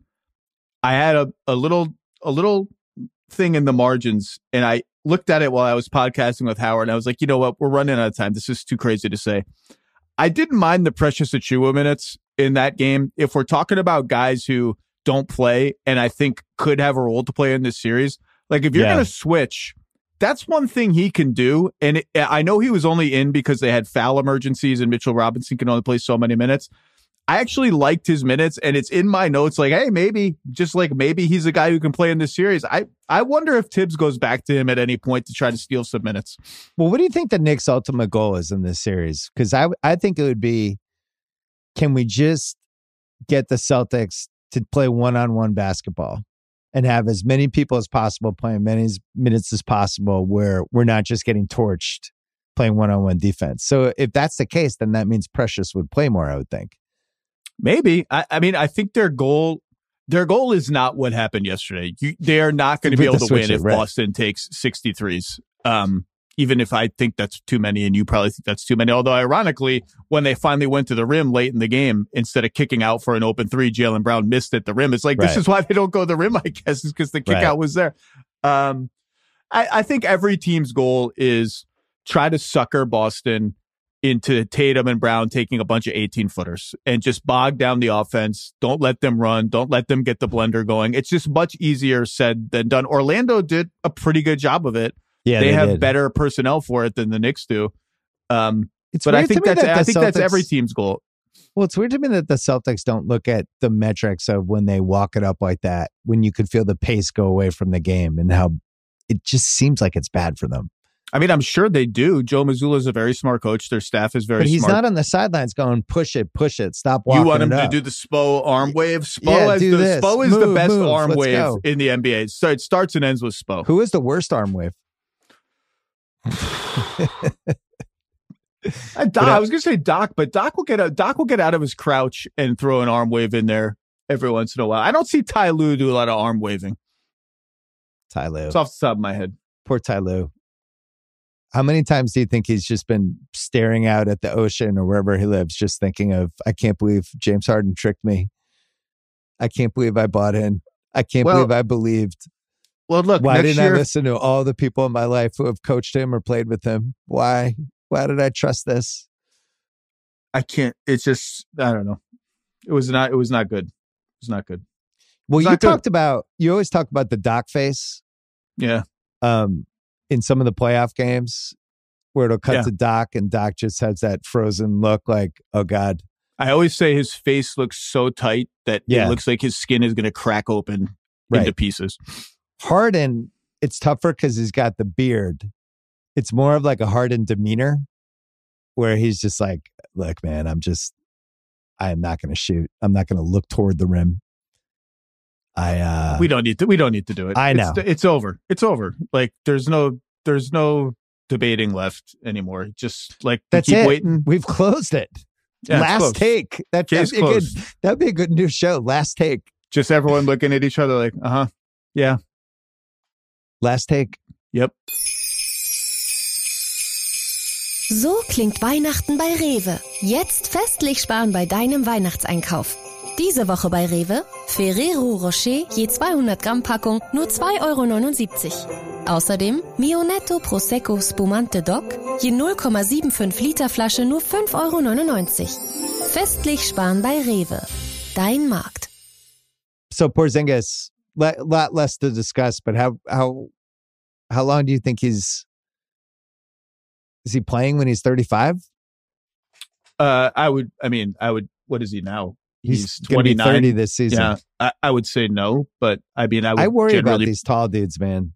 I had a, a little a little thing in the margins, and I looked at it while I was podcasting with Howard, and I was like, you know what? We're running out of time. This is too crazy to say. I didn't mind the Precious Achiuwa minutes in that game. If we're talking about guys who don't play and I think could have a role to play in this series, like if you're Yeah. going to switch, that's one thing he can do. And it, I know he was only in because they had foul emergencies and Mitchell Robinson can only play so many minutes. I actually liked his minutes, and it's in my notes like, hey, maybe, just like maybe he's a guy who can play in this series. I, I wonder if Tibbs goes back to him at any point to try to steal some minutes. Well, what do you think the Knicks' ultimate goal is in this series? Because I I think it would be, can we just get the Celtics to play one-on-one basketball and have as many people as possible playing many as minutes as possible where we're not just getting torched playing one-on-one defense. So if that's the case, then that means Precious would play more, I would think. Maybe. I, I mean, I think their goal, their goal is not what happened yesterday. You, they are not going to be With able the to win switch it, if right. Boston takes sixty-threes. Um, even if I think that's too many and you probably think that's too many. Although ironically, when they finally went to the rim late in the game, instead of kicking out for an open three, Jaylen Brown missed at the rim. It's like, Right. this is why they don't go to the rim, I guess, is because the kick Right. out was there. Um, I, I think every team's goal is try to sucker Boston into Tatum and Brown taking a bunch of eighteen footers and just bog down the offense. Don't let them run. Don't let them get the blender going. It's just much easier said than done. Orlando did a pretty good job of it. Yeah, they, they have did. better personnel for it than the Knicks do. Um, It's but I weird to think me that's that I the think that's Celtics- every team's goal. Well, it's weird to me that the Celtics don't look at the metrics of when they walk it up like that, when you could feel the pace go away from the game and how it just seems like it's bad for them. I mean, I'm sure they do. Joe Mazzulla is a very smart coach. Their staff is very but he's smart. not on the sidelines going, push it, push it, stop walking. You want him to up. do the Spo arm wave? Spo, Yeah, has do the, this. Spo is Move, the best move. arm Let's wave go. in the N B A. So it starts and ends with Spo. Who is the worst arm wave? I, Doc, I was going to say Doc, but Doc will get a, Doc will get out of his crouch and throw an arm wave in there every once in a while. I don't see Ty Lue do a lot of arm waving. Ty Lue. It's off the top of my head. Poor Ty Lue. How many times do you think he's just been staring out at the ocean or wherever he lives, just thinking of, I can't believe James Harden tricked me. I can't believe I bought in. I can't Well, believe I believed. Well, look, Why next didn't year, I listen to all the people in my life who have coached him or played with him? Why? Why did I trust this? I can't. It's just, I don't know. It was not, it was not good. It was not good. Well, It's you not good. talked about, you always talk about the Doc face Yeah. um, in some of the playoff games where it'll cut Yeah. to Doc and Doc just has that frozen look like, oh God. I always say his face looks so tight that Yeah. it looks like his skin is going to crack open Right. into pieces. Harden, it's tougher because he's got the beard. It's more of like a Harden demeanor where he's just like, look, man, I'm just, I am not going to shoot. I'm not going to look toward the rim. I, uh, we don't need to, we don't need to do it. I know. It's, it's over. It's over. Like there's no, there's no debating left anymore. Just like that's keep it. waiting. We've closed it. Yeah, it's Last close. take. That, that'd, Case be a good, closed. that'd be a good new show. Last take. Just everyone looking at each other like, uh huh. Yeah. Last take. Yep. So klingt Weihnachten bei Rewe. Jetzt festlich sparen bei deinem Weihnachtseinkauf. Diese Woche bei Rewe Ferrero Rocher je zweihundert Gramm Packung nur zwei Euro neunundsiebzig. Außerdem Mio Netto Prosecco Spumante Doc je null Komma fünfundsiebzig Liter Flasche nur fünf Euro neunundneunzig. Festlich sparen bei Rewe. Dein Markt. So Porzingis, a lot less to discuss, but how, how, how long do you think he's, is he playing when he's thirty-five? Uh, I would, I mean, I would, what is he now? He's, He's going to be twenty-nine. thirty this season. Yeah. I, I would say no, but I mean, I would I worry about generally, these tall dudes, man.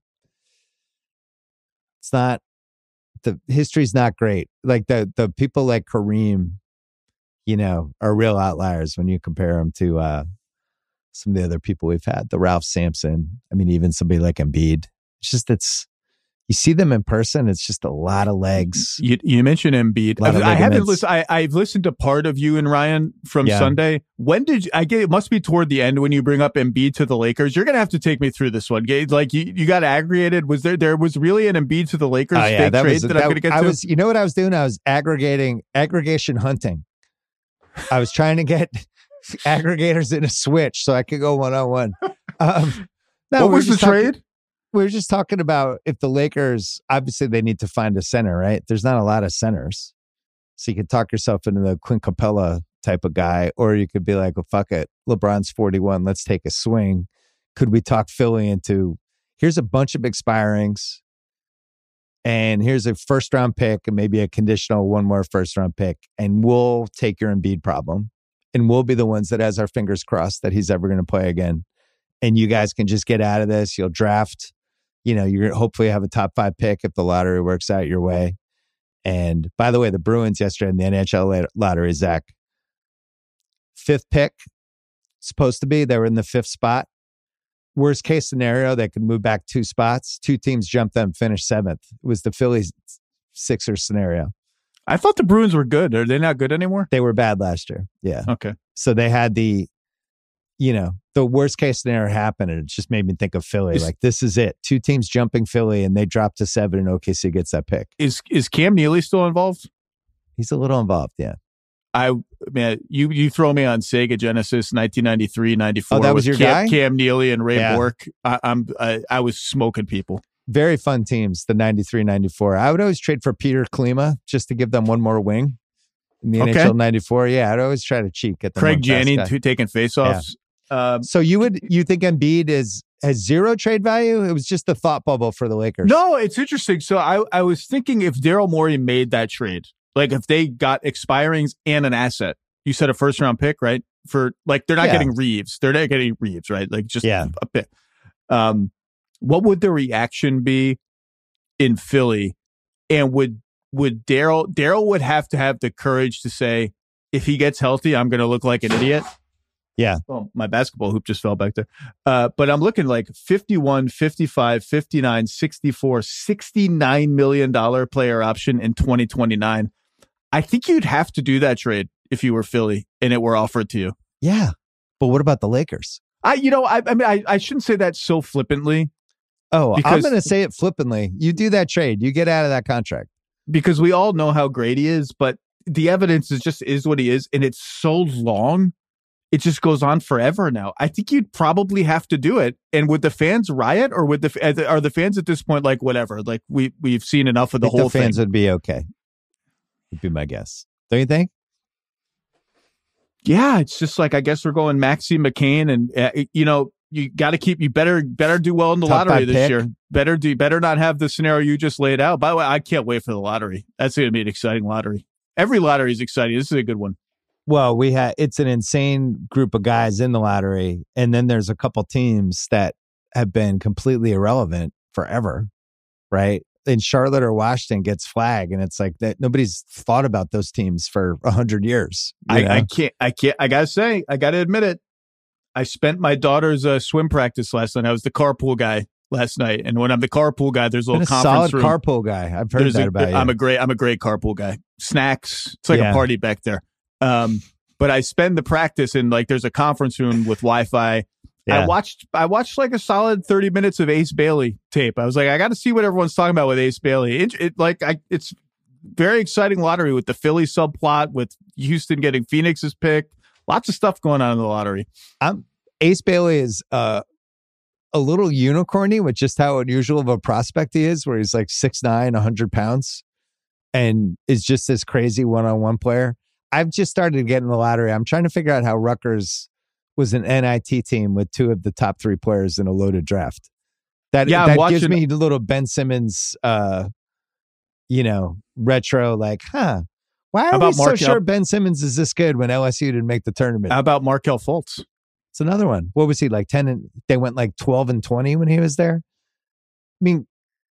It's not, the history's not great. Like the the people like Kareem, you know, are real outliers when you compare them to uh, some of the other people we've had. The Ralph Sampson. I mean, even somebody like Embiid. It's just, it's, you see them in person, it's just a lot of legs. You, you mentioned Embiid. Lot of I, I haven't ligaments. listened. I, I've listened to part of you and Ryan from Yeah. Sunday. When did you, I get? It must be toward the end when you bring up Embiid to the Lakers. You're gonna have to take me through this one. Gabe. Like you, you got aggregated. Was there? There was really an Embiid to the Lakers Oh, yeah, fake that trade was, that, that, I'm gonna get I to. was, you know what I was doing? I was aggregating, aggregation hunting. I was trying to get aggregators in a switch so I could go one on one. Um, no, what we were was the just talking- trade? We were just talking about if the Lakers, obviously they need to find a center, right? There's not a lot of centers. So you could talk yourself into the Clint Capella type of guy, or you could be like, well, fuck it. LeBron's forty-one. Let's take a swing. Could we talk Philly into, here's a bunch of expirings and here's a first round pick and maybe a conditional one more first round pick. And we'll take your Embiid problem and we'll be the ones that has our fingers crossed that he's ever going to play again. And you guys can just get out of this. You'll draft, you know, you're gonna hopefully have a top five pick if the lottery works out your way. And by the way, the Bruins yesterday in the N H L lottery, Zach, fifth pick, supposed to be, they were in the fifth spot. Worst case scenario, they could move back two spots. Two teams jumped them, finished seventh. It was the Phillies Sixers scenario. I thought the Bruins were good. Are they not good anymore? They were bad last year. Yeah. Okay. So they had the, you know, the worst case scenario happened, and it just made me think of Philly. Is- like, this is it. Two teams jumping Philly, and they drop to seven, and O K C gets that pick. Is is Cam Neely still involved? He's a little involved, yeah. I man, you you throw me on Sega Genesis nineteen ninety-three, ninety-four Oh, that was with your Cam, guy? Cam Neely and Ray Yeah. Bork. I, I'm I, I was smoking people. Very fun teams, the ninety-three ninety-four. I would always trade for Peter Klima just to give them one more wing in the Okay. N H L ninety-four. Yeah, I'd always try to cheat. Get them Craig one fast Janney guy. t- taking faceoffs. Um, So you would you think Embiid is has zero trade value? It was just a thought bubble for the Lakers. no, it's interesting. So I I was thinking if Daryl Morey made that trade, like if they got expirings and an asset. You said a first round pick, right? For like they're not Yeah. getting Reeves. They're not getting Reeves, right? Like just Yeah. a pick. Um, what would the reaction be in Philly And would would Daryl Daryl would have to have the courage to say, if he gets healthy, I'm going to look like an idiot. Yeah. Oh, my basketball hoop just fell back there. Uh, but I'm looking like fifty-one, fifty-five, fifty-nine, sixty-four, sixty-nine million dollars player option in twenty twenty-nine. I think you'd have to do that trade if you were Philly and it were offered to you. Yeah. But what about the Lakers? I, you know, I, I mean, I, I shouldn't say that so flippantly. Oh, because, I'm going to say it flippantly. You do that trade, you get out of that contract. Because we all know how great he is, but the evidence is just is what he is. And it's so long. It just goes on forever now. I think you'd probably have to do it. And would the fans riot, or would the are the fans at this point like whatever? Like we we've seen enough of the I think whole the fans thing. would be okay. Would be my guess. Don't you think? Yeah, it's just like I guess we're going Maxie McCain, and uh, you know you got to keep you better better do well in the Top lottery five this pick. year. Better do better not have the scenario you just laid out. By the way, I can't wait for the lottery. That's going to be an exciting lottery. Every lottery is exciting. This is a good one. Well, we had it's an insane group of guys in the lottery, and then there's a couple teams that have been completely irrelevant forever, right? And Charlotte or Washington gets flagged, and it's like that nobody's thought about those teams for a hundred years. you know? I, I can't. I can't. I gotta say. I gotta admit it. I spent my daughter's uh, swim practice last night. I was the carpool guy last night, and when I'm the carpool guy, there's a Been little a conference solid room. carpool guy. I've heard There's that a, about you. I'm a great. I'm a great carpool guy. Snacks. It's like Yeah. a party back there. Um, but I spend the practice in like there's a conference room with Wi-Fi. Yeah. I watched. I watched like a solid thirty minutes of Ace Bailey tape. I was like, I got to see what everyone's talking about with Ace Bailey. It, it like I. It's very exciting lottery with the Philly subplot, with Houston getting Phoenix's pick. Lots of stuff going on in the lottery. I'm, Ace Bailey is uh, a little unicorny with just how unusual of a prospect he is, where he's like six nine, one hundred pounds, and is just this crazy one-on-one player. I've just started to get in the lottery. I'm trying to figure out how Rutgers was an N I T team with two of the top three players in a loaded draft. That, Yeah, I'm that watching- gives me a little Ben Simmons, uh, you know, retro, like, huh, why are How we about so Markel- sure Ben Simmons is this good when L S U didn't make the tournament? How about Markelle Fultz? It's another one. What was he like? ten and they went like twelve and twenty when he was there. I mean,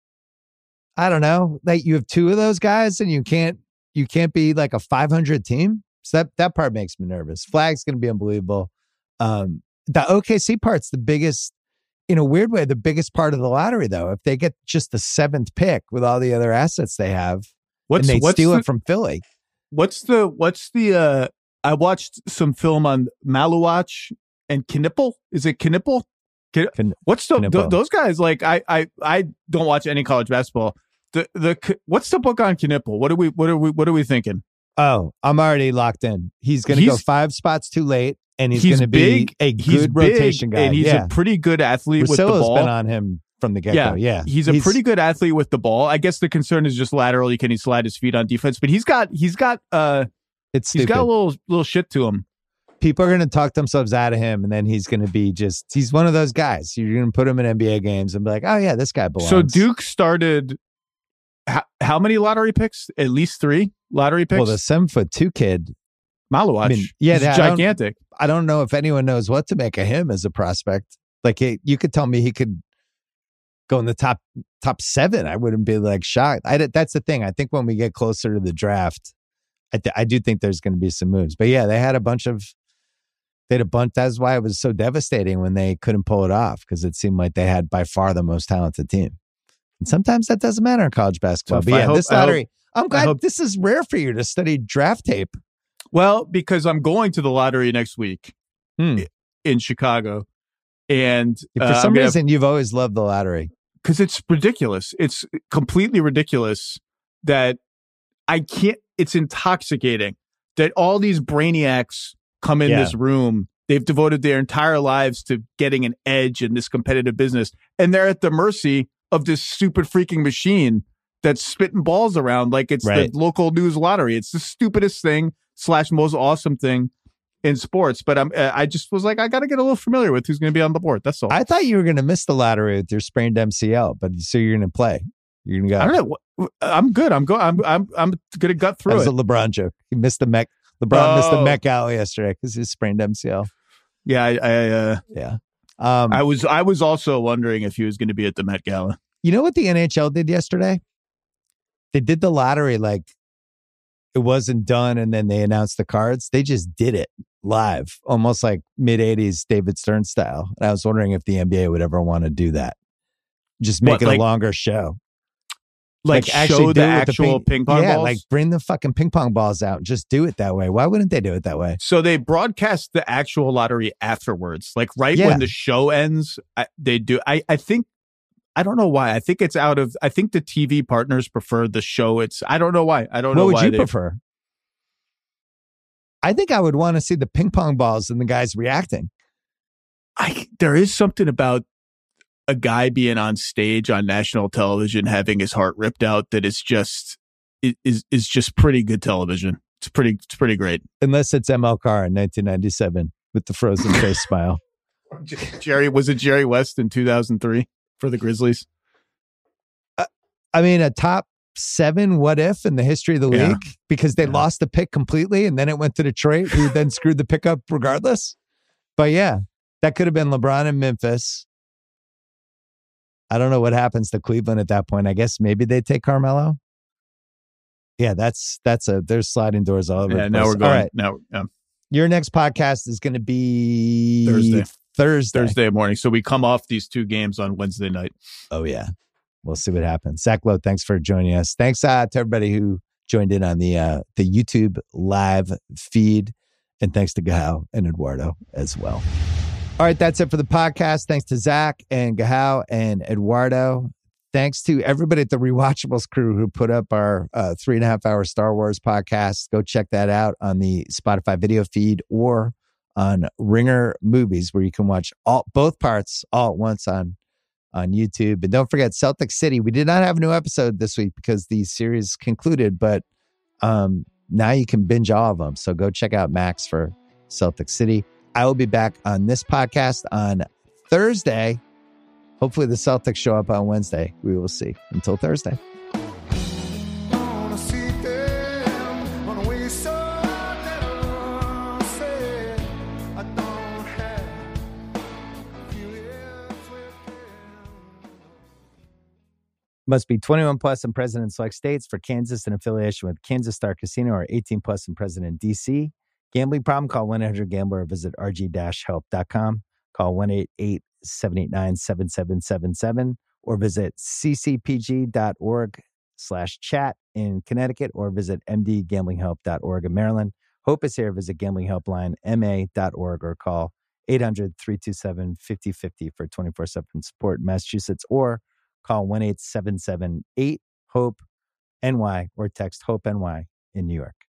I don't know. Like you have two of those guys, and you can't you can't be like a five hundred team. So that that part makes me nervous. Flag's going to be unbelievable. Um, the O K C part's the biggest, in a weird way, the biggest part of the lottery, though. If they get just the seventh pick with all the other assets they have, What's and they what's steal the, it from Philly. What's the what's the? uh I watched some film on Maluach and Knipple. Is it Knipple? Kin- Kin- what's the Knipple. th- those guys like? I I I don't watch any college basketball. The the what's the book on Knipple? What are we what are we what are we thinking? Oh, I'm already locked in. He's going to go He's- five spots too late, and he's, He's going to be big. a good He's big, rotation guy. and he's yeah. a pretty good athlete with the Russillo's ball. been on him from the get-go. Yeah, Yeah, he's a pretty good athlete with the ball. I guess the concern is just laterally, can he slide his feet on defense? But he's got he's got uh It's he's stupid. got a little little shit to him. People are going to talk themselves out of him, and then he's going to be just, he's one of those guys. You're going to put him in N B A games and be like, oh, yeah, this guy belongs. So Duke started how, how many lottery picks? At least three lottery picks. Well, the seven foot two kid, Maluach. I mean, yeah, He's that- I don't- gigantic. I don't know if anyone knows what to make of him as a prospect. Like, he, you could tell me he could go in the top top seven. I wouldn't be like shocked. I, that's the thing. I think when we get closer to the draft, I, th- I do think there's going to be some moves. But yeah, they had a bunch of, they had a bunch. That's why it was so devastating when they couldn't pull it off, because it seemed like they had by far the most talented team. And sometimes that doesn't matter in college basketball. Tough. But I yeah, hope- this I hope- lottery, I'm glad hope- this is rare for you to study draft tape. Well, because I'm going to the lottery next week Hmm. in Chicago, and For uh, some I'm gonna- reason, you've always loved the lottery. because it's ridiculous. It's completely ridiculous that I can't, it's intoxicating that all these brainiacs come in Yeah. this room. They've devoted their entire lives to getting an edge in this competitive business, and they're at the mercy of this stupid freaking machine that's spitting balls around like it's Right. the local news lottery. It's the stupidest thing slash most awesome thing in sports. But I'm, uh, I just was like, I got to get a little familiar with who's going to be on the board. That's all. I thought you were going to miss the lottery with your sprained M C L, but so you're going to play. You're going to go. I don't know. What- I'm good. I'm going. I'm. I'm. I'm going to gut That through was it. a LeBron joke. He missed the Met. LeBron missed the Oh. Met Gala yesterday because he sprained M C L. Yeah. I. I, uh, Yeah. Um, I was. I was also wondering if he was going to be at the Met Gala. you know what the N H L did yesterday? They did the lottery like it wasn't done and then they announced the cards. They just did it live, almost like mid-eighties David Stern style. And I was wondering if the N B A would ever want to do that. Just make What, it like- a longer show. Like, Like, actually show do the it with the actual ping- ping, pong yeah, balls? like bring the fucking ping pong balls out and just do it that way. Why wouldn't they do it that way? So they broadcast the actual lottery afterwards. Like right Yeah. when the show ends, I, they do. I, I think, I don't know why. I think it's out of, I think the T V partners prefer the show. It's, I don't know why. I don't know What would why you they, prefer? I think I would want to see the ping pong balls and the guys reacting. I, there is something about a guy being on stage on national television having his heart ripped out that is just it is is just pretty good television. It's pretty it's pretty great. Unless it's M L Carr in nineteen ninety-seven with the frozen face smile. Jerry was it Jerry West in two thousand three for the Grizzlies? I mean, a top seven what if in the history of the Yeah. league because they Yeah. lost the pick completely and then it went to Detroit, who then screwed the pick up regardless. But yeah, that could have been LeBron in Memphis. I don't know what happens to Cleveland at that point. I guess maybe they take Carmelo. Yeah, that's that's a there's sliding doors all over. Yeah, the now place. we're going. All right, Now um, your next podcast is going to be Thursday. Thursday. Thursday morning. So we come off these two games on Wednesday night. Oh yeah, we'll see what happens. Zach Lowe, thanks for joining us. Thanks uh, to everybody who joined in on the uh, the YouTube live feed, and thanks to Gahao and Eduardo as well. All right, that's it for the podcast. Thanks to Zach and Gahao and Eduardo. Thanks to everybody at the Rewatchables crew who put up our uh, three and a half hour Star Wars podcast. Go check that out on the Spotify video feed or on Ringer Movies, where you can watch all both parts all at once on on YouTube. And don't forget Celtic City. We did not have a new episode this week because the series concluded, but um, now you can binge all of them. So go check out Max for Celtic City. I will be back on this podcast on Thursday. Hopefully the Celtics show up on Wednesday. We will see. Until Thursday. Must be twenty-one plus and present in select states. For Kansas, in affiliation with Kansas Star Casino, or eighteen plus and present in D C. Gambling problem? Call one eight hundred gambler or visit r g dash help dot com. Call one eight eight seven eight nine seven seven seven seven or visit c c p g dot org slash chat in Connecticut or visit m d gambling help dot org in Maryland. Hope is here. Visit gambling helpline m a dot org or call eight hundred three two seven five oh five oh for twenty-four seven support in Massachusetts, or call one eight seven seven eight hope N Y or text HOPE-N Y in New York.